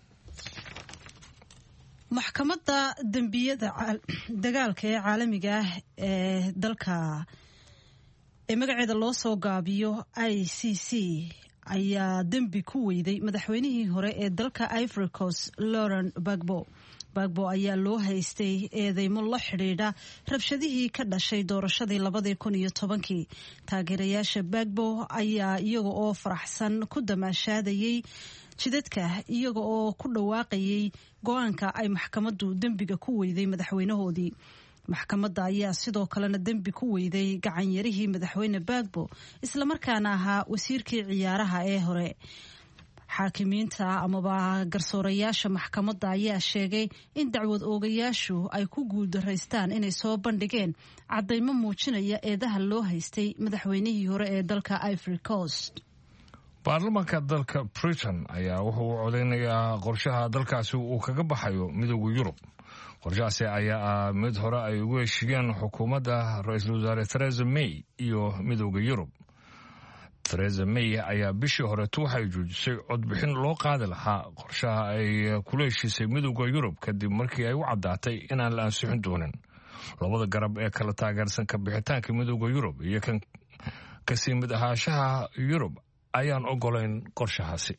maxkamadda dembiyada dagaalka ee caalamiga ah ee dalka ee magaceeda loo soo gaabiyo I C C ayaa dembi ku weyday madaxweynihii hore ee dalka Ivory Coast Laurent Gbagbo. Gbagbo ayaa loo haystay eedeymo la xidhiidha rabshadihii ka dhashay doorashadii labadii kun iyo tobankii. Taageerayaasha Gbagbo ayaa iyaga oo faraxsan ku damaashaadayay jidadka iyaga oo ku dhawaaqayay go-aanka ay maxkamaddu dembiga ku weyday madaxweynahoodii. maxkamadda ayaa sidoo kalena dembi ku weyday gacanyarihii madaxweyne Gbagbo islamarkaana ahaa wasiirkii ciyaaraha ee hore. xaakimiinta amaba garsoorayaasha maxkamadda ayaa sheegay in dacwad oogayaashu ay ku guuldaraystaan inay soo bandhigeen caddaymo muujinaya eedaha loo haystay madaxweynihii hore ee dalka Ivory Coast. baarlamaanka dalka Britain ayaa wuxuu u codeynayaa qorshaha dalkaasi uu kaga baxayo midowga Yurub. qorshahaasi ayaa ah mid hore ay ugu heshiiyeen xukuumadda ra-iisul wasaare Theresa May iyo midowga Yurub. Theresa May ayaa bishii horeetu waxay joojisay codbixin loo qaadi lahaa qorshaha ay kula heshiisay midowga Yurub kadib markii ay u caddaatay inaan la ansixin doonin. labada garab ee kala taageersan ka bixitaanka midowga Yurub iyo kan kasii mid ahaanshaha Yurub ayaan ogolayn qorshahaasi.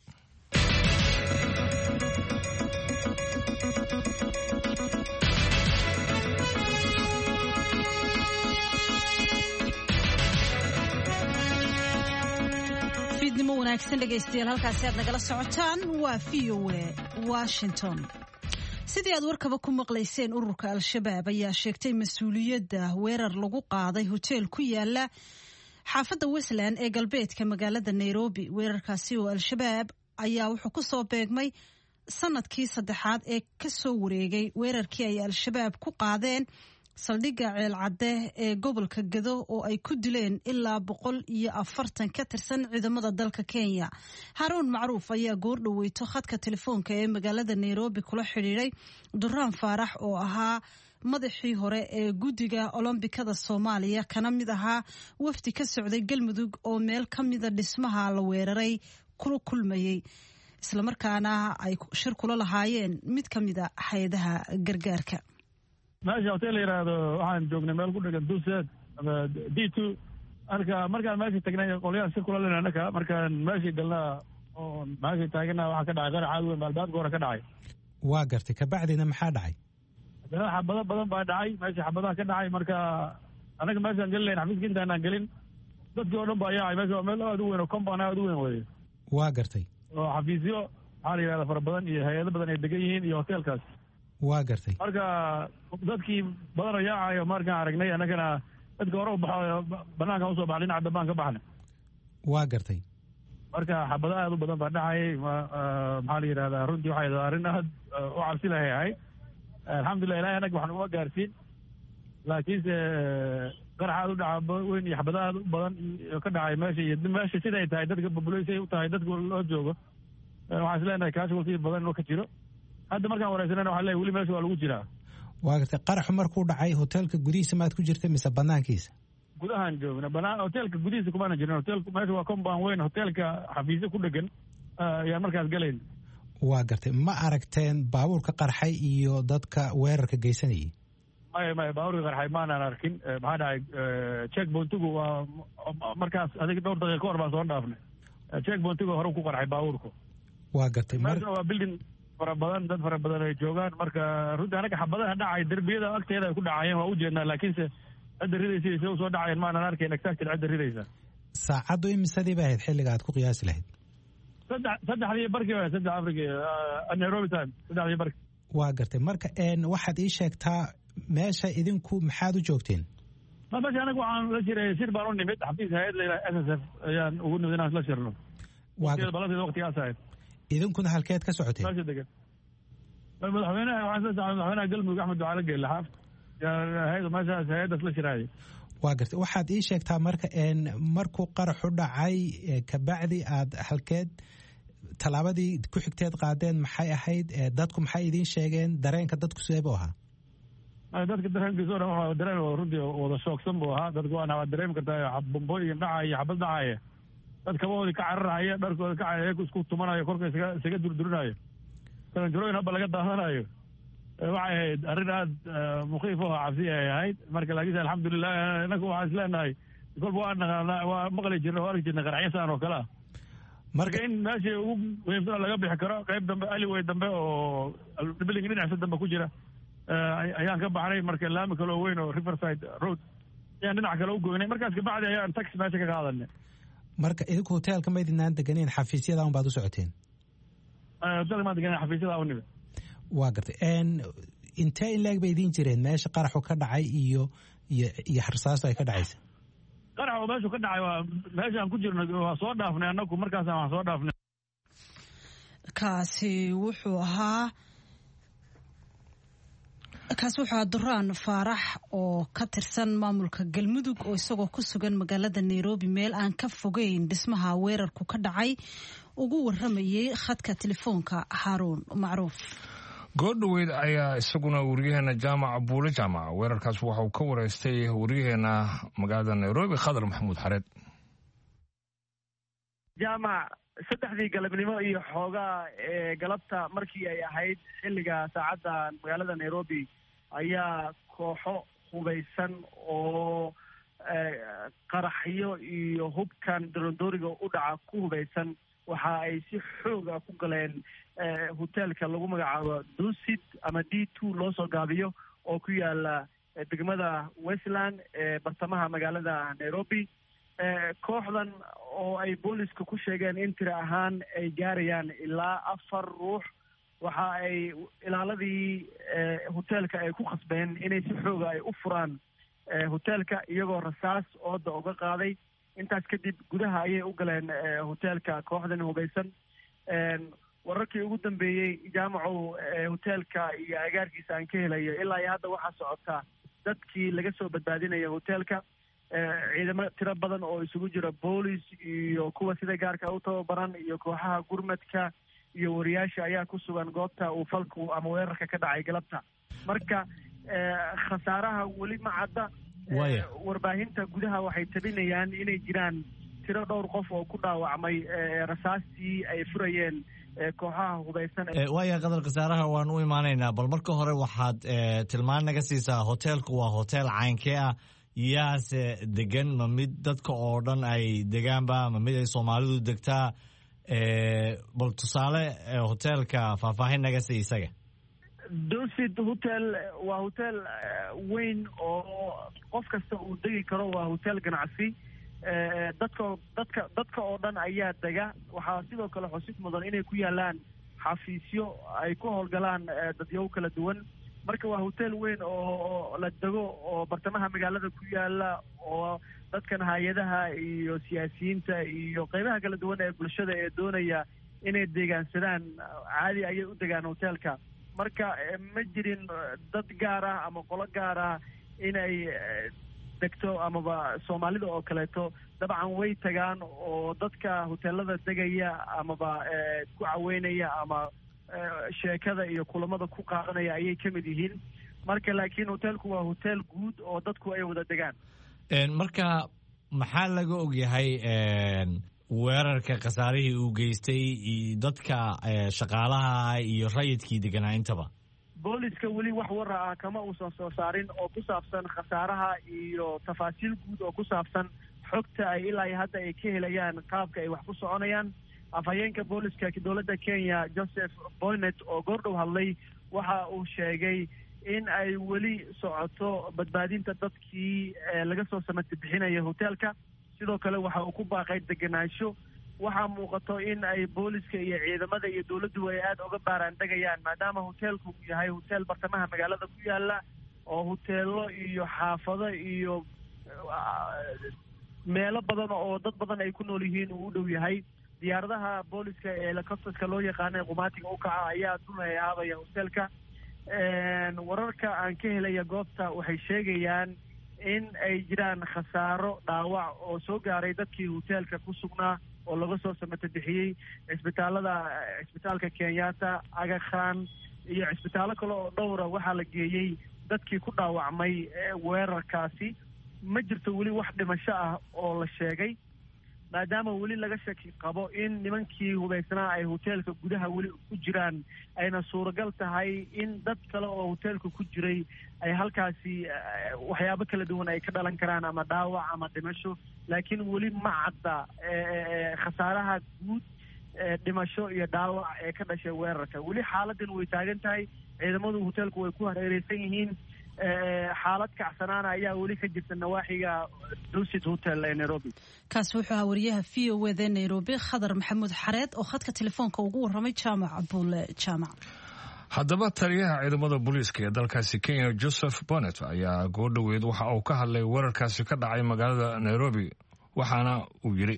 fiidnimo wanaagsan dhegaystayaal, halkaasi aad nagala socotaan waa V O A Washington. sidii aad warkaba ku maqlayseen, ururka Al-Shabaab ayaa sheegtay mas-uuliyadda weerar lagu qaaday hoteel ku yaala xaafadda Westland ee galbeedka magaalada Nairobi. weerarkaasi oo Al-Shabaab ayaa wuxuu ku soo beegmay sanadkii saddexaad ee ka soo wareegay weerarkii ay Al-Shabaab ku qaadeen saldhigga ceelcadde ee gobolka Gado oo ay ku dileen ilaa boqol iyo afartan ka tirsan ciidamada dalka Kenya. Haruun Macruuf ayaa goor dhaweyto khadka telefoonka ee magaalada Nairobi kula xidhiidhay Duraan Faarax oo ahaa madaxii hore ee guddiga Olombikada Soomaaliya kana mid ahaa wafdi ka socday Galmudug oo meel ka mida dhismaha la weeraray kula kulmayay islamarkaana ay shir kula lahaayeen mid ka mida hay'adaha gargaarka. meesha hotel la yiraahdo waxaan joognay meel ku dhagan Duset ama D two arka markaan meesha tagnay qolyaha si kula leena anaka markaan meesha galnaa oo meesha taagna waxa ka dhacay qarax weyn maalbaad goor ka dhacay. waa gartay ka bacdina maxaa dhacay? xabado badan baa dhacay meesha xabadaha ka dhacay marka anaga meeshaan galnay xafiiska intaan gelin dadkii oo dhan baa yaacay meesha meel aad u weyn oo compound aad u weyn weeye. waa gartay oo xafiisyo waxaa la yiraahdaa fara badan iyo hay'ado badan ay degan yihiin iyo hotelkaas. waa gartay marka dadkii badan oo yaacayo markaan aragnay annagana dadka hore u baxayo banaanka usoo baxay dhinaca dambaan ka baxnay. waa gartay marka xabado aad u badan baa dhacayay maxaa la yidhahdaa runtii waxay arrin aad u cabsi lahay ahay. alxamdulilah ilahay annaga waxaan uma gaarsiin laakiinse qarax aad u dhaca weyn iyo xabado aad u badan ka dhacay meesha iyo meesha siday tahay dadka population u tahay dadka loo joogo waxaan is leenahay casualty badan oo ka jiro. hadda markaan wareysanayna waxaa leeyahay weli meesha waa lagu jiraa. waa gartay qaraxu markuu dhacay hoteelka gudihiisa maad ku jirtay mise banaankiisa? gudahaan joogna banaan hoteelka gudihiisa kumaana jirin. hoteelku meesha waa compound weyn hoteelka xafiisyo ku dhegan ayaan markaas galayn. waa gartay ma aragteen baabuurka qarxay iyo dadka weerarka geysanayay? maya maya baabuurka qarxay maanaan arkin. maxaa dhacay check bountigu waa markaas adiga dhowr daqiiqa hor baan soo dhaafnay. check bountigu hore ku qarxay baabuurku. waa gartay meesha waa building fara badan dad fara badan ay joogaan marka runtii anaga xabadaha dhacay derbiyada agteeda ay ku dhacayeen waa u jeednaa laakiinse cidda ridaysa say usoo dhacayeen maanan arkayn exactly cidda ridaysa. saacaddu imisadii ba ahayd xilliga aad ku qiyaasi lahayd? saddex saddexdii barkii waa saddex afriki Nairobi time saddexdii barki. waa gartay marka waxaad ii sheegtaa meesha idinku maxaad u joogteen? ma meesha anaga waxaan la jiray shir baan u nimid xafiis hay'ad la yidhaha S S F ayaan ugu nimid inaan isla shirno. baladii waqtigaas ahayd. idinkuna halkeed ka socoteen? meesha degan madaxweynaha waxaan soo socday madaxweynaha Galmudug Axmed Ducaale Geelle xaaf hay'ada meeshaas hay'adaas la shiraayay. waa gartay waxaad ii sheegtaa marka markuu qaraxu dhacay kabacdi aad halkeed tallaabadii ku xigteed qaadeen maxay ahayd? dadku maxay idiin sheegeen? dareenka dadku sidee buu ahaa? dadka dareenkiisa oo dhan waxa dareen runtii wada shoogsan buu ahaa. dadku waana waa dareemi kartaa bombooyin dhacaya iyo xabad dhacaya dad kabahoodii ka cararaya dharkooda ka cararaya isku tumanayo korka isaga isaga durdurinayo kalanjarooyin haba laga daadanayo. waxay ahayd arrin aad mukiif oo cabsi ay ahayd marka laakiinse alxamdulilah inagu waxaan is leenahay kolba waa naqaanaa waa maqli jirna waa arki jirna qaraxyo saan oo kale ah. marka in meeshii ugu muhiimsan laga bixi karo qayb dambe aliway dambe oo building dhinaciisa dambe ku jira ayaan ka baxnay marka laami kale oo weyn oo Riverside Road ayaan dhinac kale u goynay markaas ka bacdi ayaan taxi meesha ka qaadanay marka idinku hotelka ma idinaan deganeen xafiisyada un baad u socoteen hotelka ma deganeen xafiisyada un niba waa gartay een intee in leeg bay idin jireen meesha qaraxu ka dhacay iyo iyo iyo rasaasta ay ka dhacaysa qarax oo meesha ka dhacay waa meesha aan ku jirno waa soo dhaafnay annagu markaas aan soo dhaafnay kaasi wuxuu ahaa kaasi wuxuu ahaa Duraan Faarax oo ka tirsan maamulka Galmudug oo isagoo ku sugan magaalada Nairobi meel aan ka fogeyn dhismaha weerarku ka dhacay ugu waramayay khadka telefoonka Haruun Macruuf goordhoweyd ayaa isaguna wariyaheena jaamac buule jaamac weerarkaas waxa uu ka wareystay wariyaheena magaalada Nairobi Khadar Maxamuud Xareed jaamac saddexdii galabnimo iyo xoogaa ee galabta markii ay ahayd xilliga saacadda magaalada Nairobi ayaa kooxo hubaysan oo qaraxyo iyo hubkan dorondooriga u dhaca ku hubaysan waxa ay si xoog ah ku galeen hotelka lagu magacaabo Dusit ama D two loo soo gaabiyo oo ku yaala degmada Westland ee bartamaha magaalada Nairobi kooxdan oo ay booliska ku sheegeen in tiro ahaan ay gaarayaan ilaa afar ruux waxa ay ilaaladii hotelka ay ku khasbeen inay si xoog ah ay u furaan hotelka iyagoo rasaas ooda uga qaaday intaas kadib gudaha ayay u galeen hotelka kooxdan hubaysan wararkii ugu dambeeyey jaamacu hotelka iyo agaarkiisa aan ka helayo ilaa iyo hadda waxaa socota dadkii laga soo badbaadinaya hotelka ciidamo tiro badan oo isugu jira boolis iyo kuwa sida gaarka u tababaran iyo kooxaha gurmadka iyo wariyaasha ayaa ku sugan goobta uu falku ama weerarka ka dhacay galabta marka khasaaraha weli ma cadda warbaahinta gudaha waxay tabinayaan inay jiraan tiro dhowr qof oo ku dhaawacmay rasaastii ay furayeen kooxaha hubaysan waaya qadar khasaaraha waan u imaanaynaa bal marka hore waxaad tilmaan naga siisaa hotelku waa hotel caynkee ah yaase degan ma mid dadka oo dhan ay degaanba ma mid ay Soomaalidu degtaa bal tusaale hotelka faahfaahin naga sii isaga Dusit Hotel waa hotel weyn oo qof kasta uu degi karo waa hotel ganacsi dadka dadka dadka oo dhan ayaa dega waxaa sidoo kale xusid mudan inay ku yaalaan xafiisyo ay ku howlgalaan dadyow kala duwan marka waa hotel weyn oo la dego oo bartamaha magaalada ku yaala oo dadkan hay'adaha iyo siyaasiyiinta iyo qaybaha kala duwan ee bulshada ee doonaya inay deegaansadaan caadi ayay u degaan hotelka marka ma jirin dad gaar ah ama qolo gaar ah inay degto amaba Soomaalida oo kaleeto dabcan way tagaan oo dadka hoteelada degaya amaba ku caweynaya ama sheekada iyo kulamada ku qaadanaya ayay ka mid yihiin marka laakiin hotelku waa hotel guud oo dadku ay wada degaan marka maxaa laga ogyahay weerarka khasaarihii uu geystay dadka shaqaalaha iyo rayidkii deganaa intaba booliska weli wax war ah kama uusan soo saarin oo ku saabsan khasaaraha iyo tafaasiil guud oo ku saabsan xogta ay ilaa hadda ay ka helayaan qaabka ay wax ku soconayaan afhayeenka booliska dowladda Kenya Joseph Boynet oo goordhow hadlay waxa uu sheegay in ay weli socoto badbaadinta dadkii laga soo samati bixinaya hotelka sidoo kale waxa uu ku baaqay deganaansho waxaa muuqato in ay booliska iyo ciidamada iyo dowladdu ay aad uga baaraan degayaan maadaama hotelku yahay hotel bartamaha magaalada ku yaala oo hoteelo iyo xaafado iyo meelo badan oo dad badan ay ku nool yihiin uu u dhow yahay diyaaradaha booliska ee helicopterska loo yaqaanay qumaatiga u kaca ayaa dunayaabaya hotelka wararka aan ka helaya goobta waxay sheegayaan in ay jiraan khasaaro dhaawac oo soo gaaray dadkii hotelka ku sugnaa oo laga soo samata bixiyey cisbitaalada cisbitaalka Kenyatta Aga Khan iyo cisbitaalo kale oo dhowra waxaa la geeyey dadkii ku dhaawacmay weerarkaasi ma jirto weli wax dhimasho ah oo la sheegay maadaama weli laga shaki qabo in nimankii hubaysnaa ay hotelka gudaha weli ku jiraan ayna suuragal tahay in dad kale oo hotelka ku jiray ay halkaasi waxyaabo kala duwan ay ka dhalan karaan ama dhaawac ama dhimasho laakiin weli ma cadda khasaaraha guud dhimasho iyo dhaawac ee ka dhashay weerarka. weli xaaladan way taagan tahay, ciidamadu hoteelku way ku hareereysan yihiin. xaalad kacsanaana ayaa weli ka jirta nawaaxiga Dusit Hotel ee Nairobi. kaasi wuxuu ahaa wariyaha v o a da Nairobi Khadar Maxamuud Xareed oo khadka telefoonka ugu warramay Jaamac Abdulle Jaamac. haddaba taliyaha ciidamada booliiska ee dalkaasi Kenya Joseph Bonnet ayaa goordhoweed waxa uu ka hadlay weerarkaasi ka dhacay magaalada Nairobi, waxaana uu yiri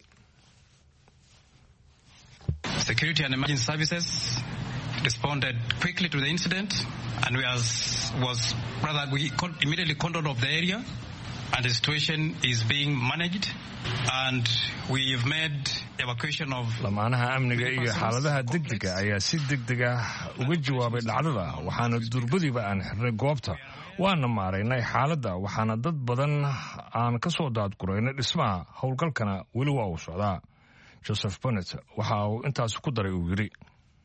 Security and emergency services responded quickly to the incident, and we as was rather we immediately cordoned off the area, and the situation is being managed, and we've made evacuation of. lamaanaha amniga iyo xaaladaha degdega ayaa si degdeg ah uga jawaabay dhacdada, waxaana durbadiiba aan xirnay goobta, waana maaraynay xaaladda, waxaana dad badan aan ka soo daadguraynay dhismaha, howlgalkana weli waa uu socdaa. Joseph Bonnet waxa uu intaas ku daray uu yiri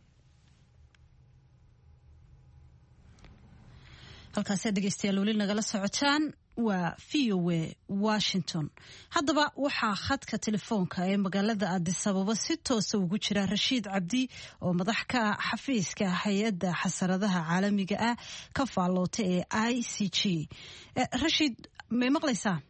halkaasi dhegeystayaal weli nagala socotaan waa v o a Washington. haddaba waxaa khadka telefoonka ee magaalada Addis Ababa si toosa ugu jira Rashiid Cabdi oo madax ka ah xafiiska hay-adda xasaradaha caalamiga ah ka faalloota ee I C G. Rashiid, ma maqlaysaa?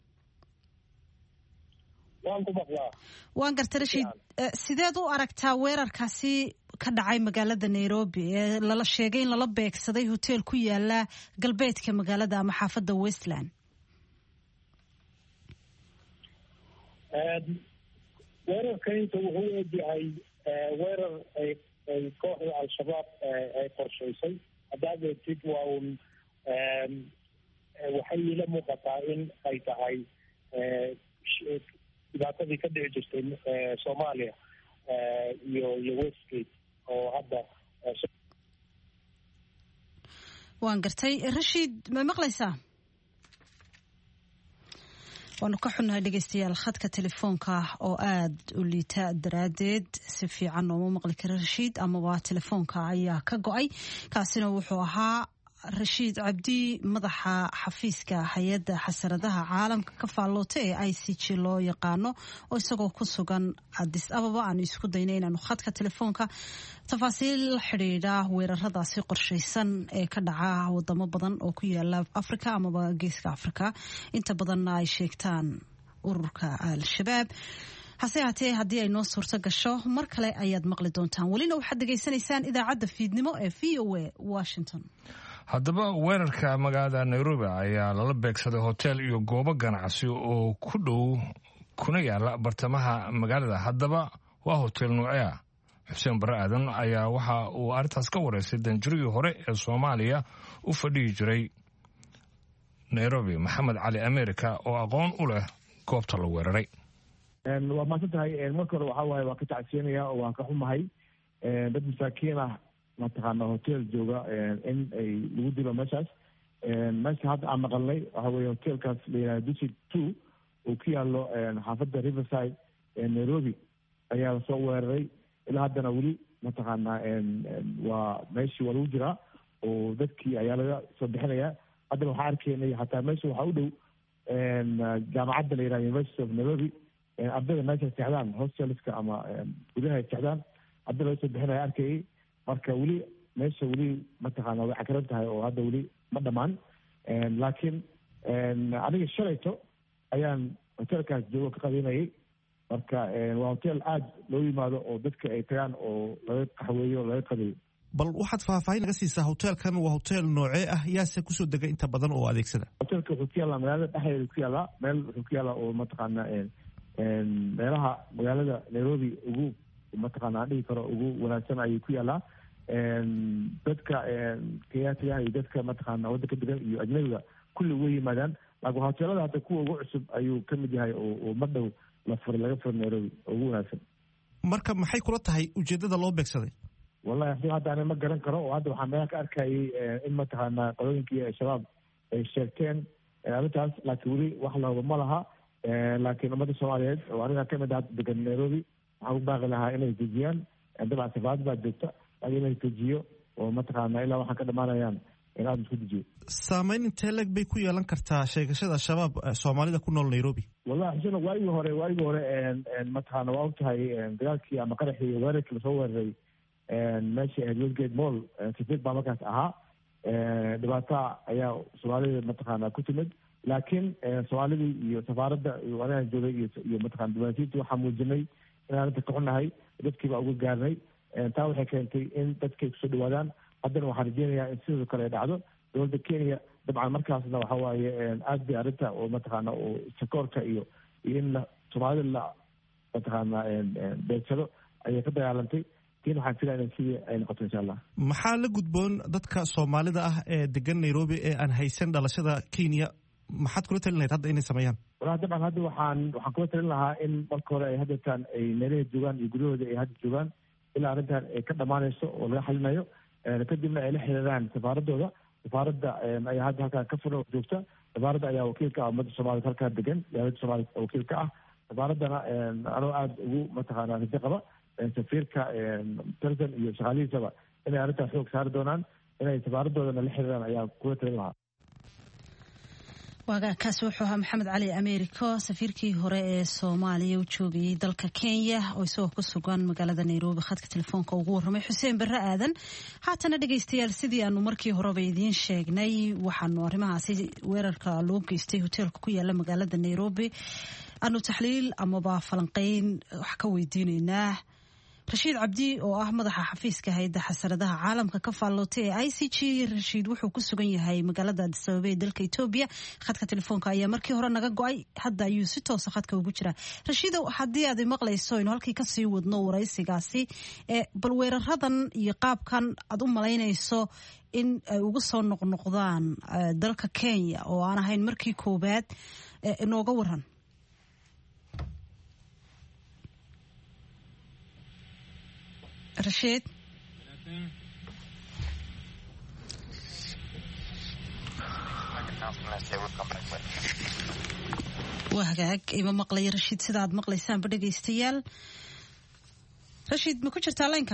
waan gartay Rashiid, sideed u aragtaa weerarkaasi ka dhacay magaalada Nairobi ee lala sheegay in lala beegsaday hotel ku yaala galbeedka magaalada ama xaafadda Westland? weerarka inta wuxuu eegyahay weerar ay kooxda al-shabaab ay qorshaysay. haddaad eegtid waa un waxay ila muuqataa in ay tahay dhibaatadii ka dhici jirtay Soomaaliya iyo iyo Westgate oo hadda. waan gartay. Rashiid, ma maqlaysaa? waanu ka xunnahay dhegeystayaal, khadka telefoonka oo aad u liita daraaddeed si fiican ooma maqli kara Rashiid, amaba telefoonka ayaa ka go-ay. kaasina wuxuu ahaa Rashiid Cabdi, madaxa xafiiska hay-adda xasaradaha caalamka ka faalloota ee I C G loo yaqaano, oo isagoo ku sugan Addis Ababa. aanu isku daynay inaanu khadka telefoonka tafaasiil la xidhiidha weeraradaasi qorshaysan ee ka dhaca wadamo badan oo ku yaala Afrika amaba geeska Afrika, inta badanna ay sheegtaan ururka al-shabaab. hase haatee haddii ay noo suurto gasho mar kale ayaad maqli doontaan. welina waxaad degeysanaysaan idaacadda fiidnimo ee v o a Washington. haddaba weerarka magaalada Nairobi ayaa lala beegsaday hotel iyo goobo ganacsi oo ku dhow kuna yaala bartamaha magaalada. haddaba waa hotel nuucee? Xuseen Barre Aadan ayaa waxa uu arrintaas ka wareysay danjurigii hore ee Soomaaliya u fadhiyi jiray Nairobi, Maxamed Cali America, oo aqoon u leh goobta la weeraray. waa mahadsan tahay. marka hore waxaa waaye waa ka tacsiinaya oo waan ka xumahay dad masaakiin ah mataqaana hotel jooga in ay lagu dilo meeshaas. meesha hadda aan maqalnay waxa weeye hotelkaas la yidhahda Dusit two oo ku yaalo xaafadda Riverside ee Nairobi ayaa lasoo weeraray. ilaa haddana weli mataqaana waa meeshii waa lagu jiraa oo dadkii ayaa laga soo bixinaya. haddana waxaa arkaynay xataa meesha waxaa u dhow jaamacadda la yidhahda University of Nairobi, ardayda meesha seexdaan hostelska ama gudaha ay seexdaan, hadda laga soo bixinaya arkayay. marka weli meesha weli mataqaana way cakaran tahay oo hadda weli ma dhammaan. laakiin aniga shalayto ayaan hotelkaas joogo ka qadinayay. marka waa hotel aad loo yimaado oo dadka ay tagaan oo laga qaxweeyo laga qadayo. bal waxaad faahfaahin naga siisaa hotelkan waa hotel noocee ah, yaase kusoo dega inta badan oo adeegsada? hotelka wuxuu ku yaallaa magaalada dhexdeeda ku yaallaa meel wuxuu ku yaallaa oo mataqaana meelaha magaalada Nairobi ugu mataqaana aan dhihi karo ugu wanaagsan ayuu ku yaallaa. dadka kenyaatiga iyo dadka mataqaana waddanka degan iyo ajnabiga kulli way yimaadaan. laakiin hoteelada hadda kuwa ugu cusub ayuu ka mid yahay oo mar dhow la furay laga furay Nairobi oo ugu wanaagsan. marka maxay kula tahay ujeedada loo beegsaday? wallahi hadda ana ma garan karo oo hadda waxaan meelaha ka arkayay in mataqaana qolooyinkii shabaab ay sheegteen arrintaas, laakiin weli wax lahuba ma laha. laakiin ummadda Soomaaliyeed oo aniga ka mid ah degan Nairobi waxaan u baaqi lahaa inay dejiyaan. dabcan safaarad baa joogta, laakiin inay dejiyo oo mataqaana ilaa waxaan ka dhamaanayaan in aada isku dejiyo. Saameyn intee leg bay ku yeelan kartaa sheegashada al-shabaab Soomaalida ku nool Nairobi? wallahi xuseen waagii hore waagii hore mataqaana waa ogtahay dagaalkii ama qaraxii weerarkii lasoo weeraray meeshii ahayd Westgate Mall safiir baa markaas ahaa dhibaata ayaa Soomaalida mataqaana ku timid laakiin Soomaalidii iyo safaaradda iyo anaga joogay iyo mataqaana diblomaasiyadda waxaa muujinay inaan inta ka xunahay dadkii baa uga gaarnay taa waxay keentay in dadkay kusoo dhawaadaan haddana waxaan rajeynayaa in sidoo kale ay dhacdo dowladda Kenya dabcan markaasna waxa waaye aad bay arrinta oo mataqaana oo sakoorka iyo iyo in Soomaalida la mataqaana beegsado ayay ka dagaalantay tiin waxaan filayaa in sidii ay noqoto insha Allah. Maxaa la gudboon dadka Soomaalida ah ee degan Nairobi ee aan haysan dhalashada Kenya maxaad kula talin lahayd hadda inay sameeyaan? Walahi dabcan hadda waxaan waxaan kula talin lahaa in marka hore ay haddatan ay meelaha joogaan iyo guryahooda ay hadda joogaan ilaa arrintan ay ka dhammaanayso oo laga xalinayo kadibna ay la xiriiraan safaaradooda. safaaradda ayaa hadda halkaa ka furan oo joogta safaaradda ayaa wakiilka ah ummadda Soomaalida halkaa degan dowladda Soomaalida wakiilka ah safaaraddana anoo aada ugu mataqaana rajo qaba safiirka President iyo shaqaalihiisaba inay arrintaas xoog saari doonaan inay safaaradoodana la xiriiraan ayaa kula talin lahaa. waagaakaasi wuxuu ahaa maxamed cali Americo safiirkii hore ee Soomaaliya u joogayay dalka Kenya oo isagoo ku sugan magaalada Nairobi khadka telefoonka ugu warramay Xuseen Barre Aadan. haatana dhageystayaal sidii aanu markii horeba idiin sheegnay waxaanu arrimahaasi weerarka loo geystay hoteelka ku yaala magaalada Nairobi aanu taxliil amaba falanqeyn wax ka weydiinaynaa Rashiid Cabdi oo ah madaxa xafiiska hay'adda xasaradaha caalamka ka faallootay ee I C G. Rashiid wuxuu ku sugan yahay magaalada Addis Ababa ee dalka Itoobiya khadka telefoonka ayaa markii hore naga go'ay hadda ayuu si toos ah khadka ugu jira. Rashiid haddii aad maqlayso inuu halkii ka sii wadno waraysigaasi ee bal weeraradan iyo qaabkan aad u malaynayso in ay ugu soo noqnoqdaan dalka Kenya oo aan ahayn markii koobaad inooga waran. Rashiid waa hagaag ima maqlaya Rashiid sida aad maqlaysaan ba dhageystayaal. Rashiid ma ku jirtaa laynka?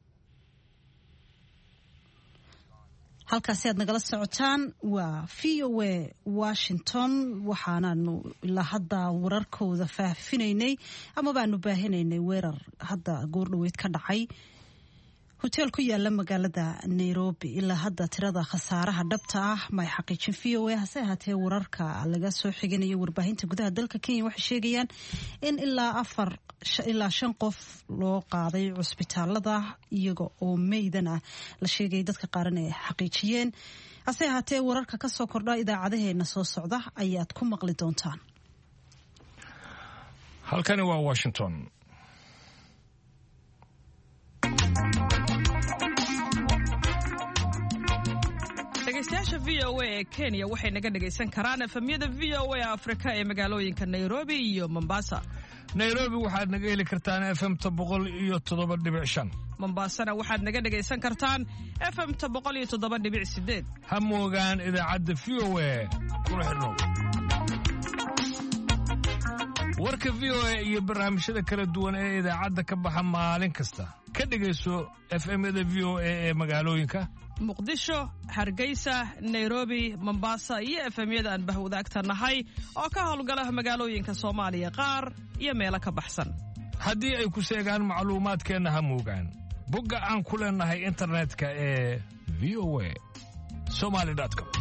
halkaasi aad nagala socotaan waa V O A Washington waxaanaanu ilaa hadda wararkooda faahfinaynay ama baanu baahinaynay weerar hadda goordhaweyd ka dhacay hotel ku yaala magaalada Nairobi. ilaa hadda tirada khasaaraha dhabta ah ma xaqiijin V O A hase ahaatee wararka laga soo xiganayo warbaahinta gudaha dalka Kenya waxay sheegayaan in ilaa afar ilaa shan qof loo qaaday cusbitaalada iyaga oo meydana la sheegay dadka qaarna ay xaqiijiyeen. hase ahaatee wararka ka soo kordha idaacadaheena soo socda ayaad ku maqli doontaan. halkani waa Washington. dhegeystayaasha V O A ee Kenya waxay naga dhageysan karaan efemyada V O A Afrika ee magaalooyinka Nairobi iyo Mombasa. Nairobi waxaad naga heli kartaan F M ta boqol iyo toddoba dhibic shan. Mombasana waxaad naga dhageysan kartaan F M ta boqol iyo toddoba dhibic sideed. Ha moogaan idaacadda V O A kuna xidhnow. warka V O A iyo barnaamijyada kala duwan ee idaacadda ka baxa maalin kasta ka dhageyso F M-yada V O A ee magaalooyinka Muqdisho, Hargeysa, Nairobi, Mombasa iyo F M-yada aan bahwadaagta nahay oo ka howlgala magaalooyinka Soomaaliya qaar iyo meelo ka baxsan. haddii ay ku seegaan macluumaadkeena ha moogaan bogga aan ku leenahay internetka ee v o a somali dot com.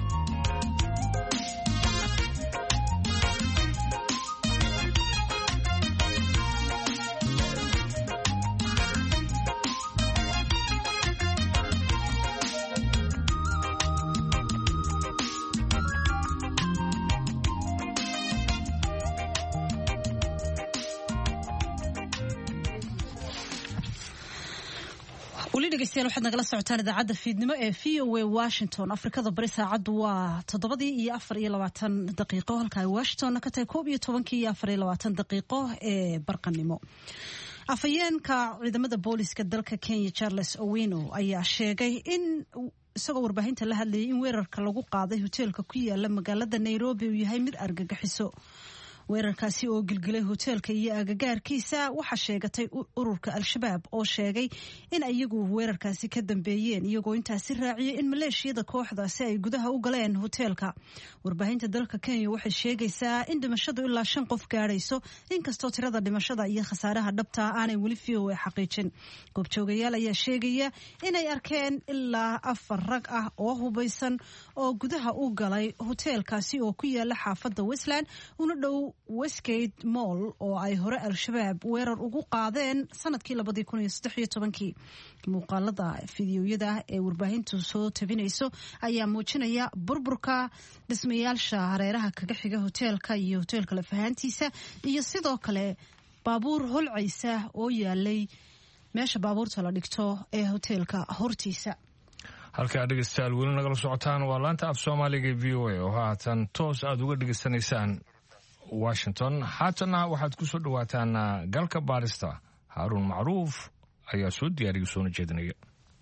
weli dhegeystayaal waxaad nagala socotaan idaacadda fiidnimo ee V O A Washington. Afrikada bari saacaddu waa toddobadii iyo afar iyo labaatan daqiiqo halka ay Washingtonna ka tahay koob iyo tobankii iyo afar iyo labaatan daqiiqo ee barqanimo. afhayeenka ciidamada booliska dalka Kenya Charles Owino ayaa sheegay in isagoo warbaahinta la hadlayay in weerarka lagu qaaday hoteelka ku yaala magaalada Nairobi uu yahay mid argagixiso. weerarkaasi oo gilgilay hoteelka iyo agagaarkiisa waxaa sheegatay ururka al-shabaab oo sheegay in iyagu weerarkaasi ka dambeeyeen iyagoo intaasi raaciyay in maleeshiyada kooxdaasi ay gudaha u galeen hoteelka. warbaahinta dalka Kenya waxay sheegaysaa in dhimashadu ilaa shan qof gaadhayso inkastoo tirada dhimashada iyo khasaaraha dhabta aanay weli V O A xaqiijin. goobjoogayaal ayaa sheegaya inay arkeen ilaa afar rag ah oo hubaysan oo gudaha u galay hoteelkaasi oo ku yaala xaafadda Westland una dhow Westgate Mall oo ay hore al-shabaab weerar ugu qaadeen sanadkii labadii kun iyo saddex iyo tobankii. muuqaalada fiidiyowyada ee warbaahintu soo tabinayso ayaa muujinaya burburka dhismayaasha hareeraha kaga xiga hoteelka iyo hoteelka lafahaantiisa iyo sidoo kale baabuur holcaysa oo yaalay meesha baabuurta la dhigto ee hoteelka hortiisa. halkaa dhegeystayaal weli nagala socotaan waa laanta af soomaaliga ee V O A oo haatan toos aad uga dhegeysanaysaan Washington. haatana waxaad ku soo dhawaataan galka baarista. Haaruun Macruuf ayaa soo diyaariyay soona jeedinaya.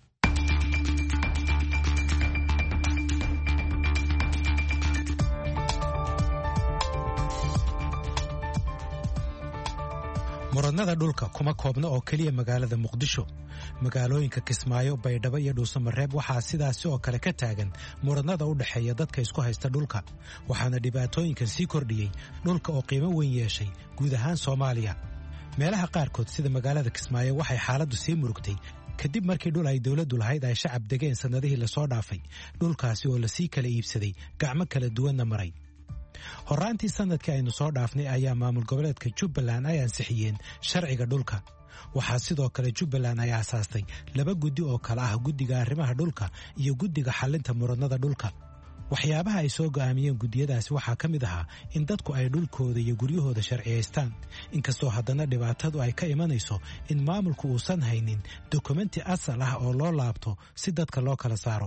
muranada dhulka kuma koobna oo keliya magaalada Muqdisho. magaalooyinka Kismaayo, Baydhabo iyo Dhuusamareeb waxaa sidaasi oo kale ka taagan muranada u dhaxeeya dadka isku haysta dhulka, waxaana dhibaatooyinkan sii kordhiyey dhulka oo qiimo weyn yeeshay guud ahaan Soomaaliya. meelaha qaarkood sida magaalada Kismaayo waxay xaaladdu sii murugtay kadib markii dhul ay dawladdu lahayd ay shacab degeen sanadihii la soo dhaafay, dhulkaasi oo la sii kala iibsaday gacmo kala duwanna maray. horaantii sanadkii aynu soo dhaafnay ayaa maamul goboleedka Jubbaland ay ansixiyeen sharciga dhulka. waxaa sidoo kale Jubbaland ay aasaastay laba guddi oo kala ah guddiga arrimaha dhulka iyo guddiga xalinta muranada dhulka. waxyaabaha ay soo go'aamiyeen guddiyadaasi waxaa ka mid ahaa in dadku ay dhulkooda iyo guryahooda sharciyaystaan, inkastoo haddana dhibaatadu ay ka imanayso in maamulku uusan haynin dokumenti asal ah oo loo laabto si dadka loo kala saaro.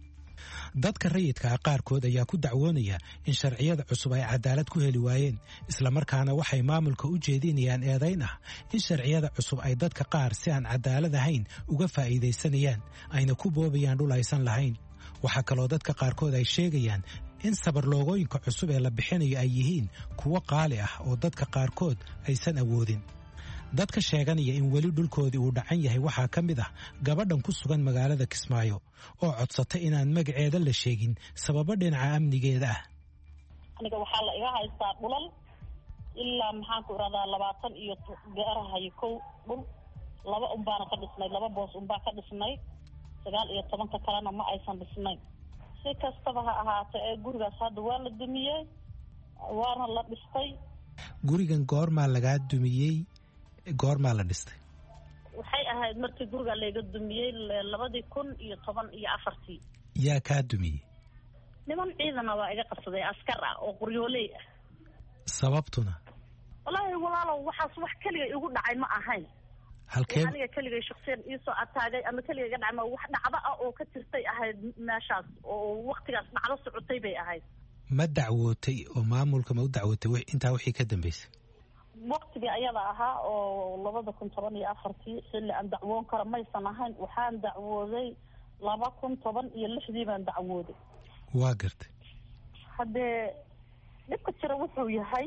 dadka rayidka ah qaarkood ayaa ku dacwoonaya in sharciyada cusub ay cadaalad ku heli waayeen, islamarkaana waxay maamulka u jeedinayaan eedayn ah in sharciyada cusub ay dadka qaar si aan cadaalad ahayn uga faa'iidaysanayaan, ayna ku boobayaan dhul aysan lahayn. waxaa kaloo dadka qaarkood ay sheegayaan in sabarloogooyinka cusub ee la bixinayo ay yihiin kuwo qaali ah oo dadka qaarkood aysan awoodin. dadka sheeganaya in weli dhulkoodii uu dhacan yahay waxaa ka mid ah gabadhan ku sugan magaalada Kismaayo oo codsatay inaan magaceeda la sheegin sababo dhinaca amnigeeda ah. aniga waxaa la iga haystaa dhulal ilaa maxaan ku iradaa labaatan iyo gaarahay kow dhul laba unbaana ka dhisnay laba boos unbaa ka dhisnay sagaal iyo tobanka kalena ma aysan dhisnayn. si kastaba ha ahaatee ee gurigaas hadda waa la dumiyey waana la dhistay. gurigan goormaa lagaa dumiyey, goormaa la dhistay? waxay ahayd markii guriga laga dumiyey labadii kun iyo toban iyo afartii. yaa kaa dumiyey? niman ciidana waa iga qabsaday askar ah oo qoryooley ah. sababtuna? wallaahi walaalow waxaas wax kaliya igu dhacay ma ahayn. halkee aniga kaliya shakhsiyan ii soo ataagay ama kaliya iga dhacay ma wax dhacdo ah oo ka tirtay ahayd meeshaas oo waqtigaas dhacdo socotay bay ahayd. ma dacwootay oo maamulka ma u dacwootay intaa wixii ka dambeysay? waqtigii ayada ahaa oo labada kun toban iyo afartii xilli aan dacwoon karo maysan ahayn. waxaan dacwooday laba kun toban iyo lixdii baan dacwooday. waa gartay. haddee dhibka jira wuxuu yahay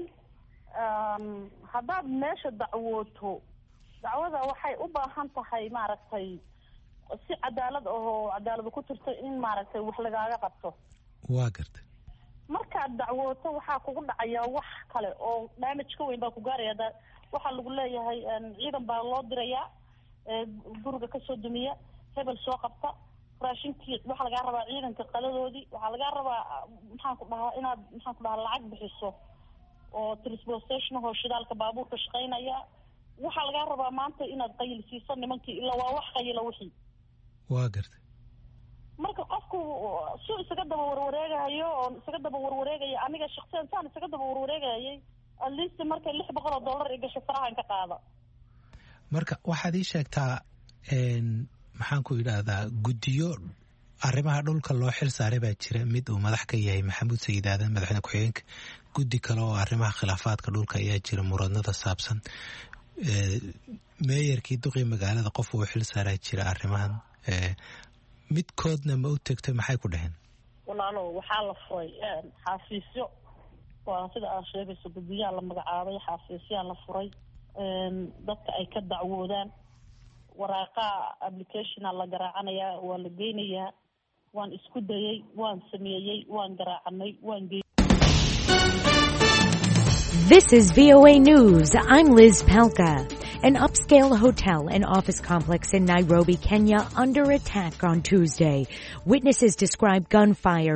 haddaad meesha dacwooto dacwada waxay u baahan tahay maaragtay si cadaalad ahoo cadaalada ku jirto in maaragtay wax lagaaga qabto. waa gartay. markaad dacwooto waxaa kugu dhacaya wax kale oo damage ka weyn baa ku gaaraya. waxaa lagu leeyahay ciidan baa loo dirayaa guriga kasoo dumiya, hebel soo qabta raashinkii, waxaa lagaa rabaa ciidanka qaladoodii, waxaa lagaa rabaa maxaan ku dhahaa inaad maxaan ku dhahaa lacag bixiso oo transportation oo shidaalka baabuurka shaqaynaya. waxaa lagaa rabaa maanta inaad qayl siiso nimankii ilaa waa wax qayla wixii. waa gartay. marka qofku si isaga daba warwareegayo oo isaga daba warwareegaya aniga shakhsiyan saan isaga daba warwareegayay at least markay lix boqol oo dollar i gasho farahan ka qaada. marka waxaad ii sheegtaa maxaan ku idhaahdaa guddiyo arrimaha dhulka loo xil saaray baa jira, mid uu madax ka yahay Maxamuud Sayid Aadan madaxweyne ku-xigeenka. guddi kale oo arrimaha khilaafaadka dhulka ayaa jira muranada saabsan. meeyarkii duqii magaalada qof uu xil saaraa jira arrimahan. midkoodna ma u tegtay maxay ku dhaheen? walaalo waxaa la furay xafiisyo waa sida aad sheegayso guddiyaha la magacaabay xafiisyaa la furay dadka ay ka dacwoodaan waraaqaa applicationa la garaacanayaa waa la geynayaa waan isku dayay waan sameeyey waan garaacanay waan geeyey. This is V O A News. I'm Liz Palka. An upscale hotel and office complex in Nairobi, Kenya, under attack on Tuesday. Witnesses describe gunfire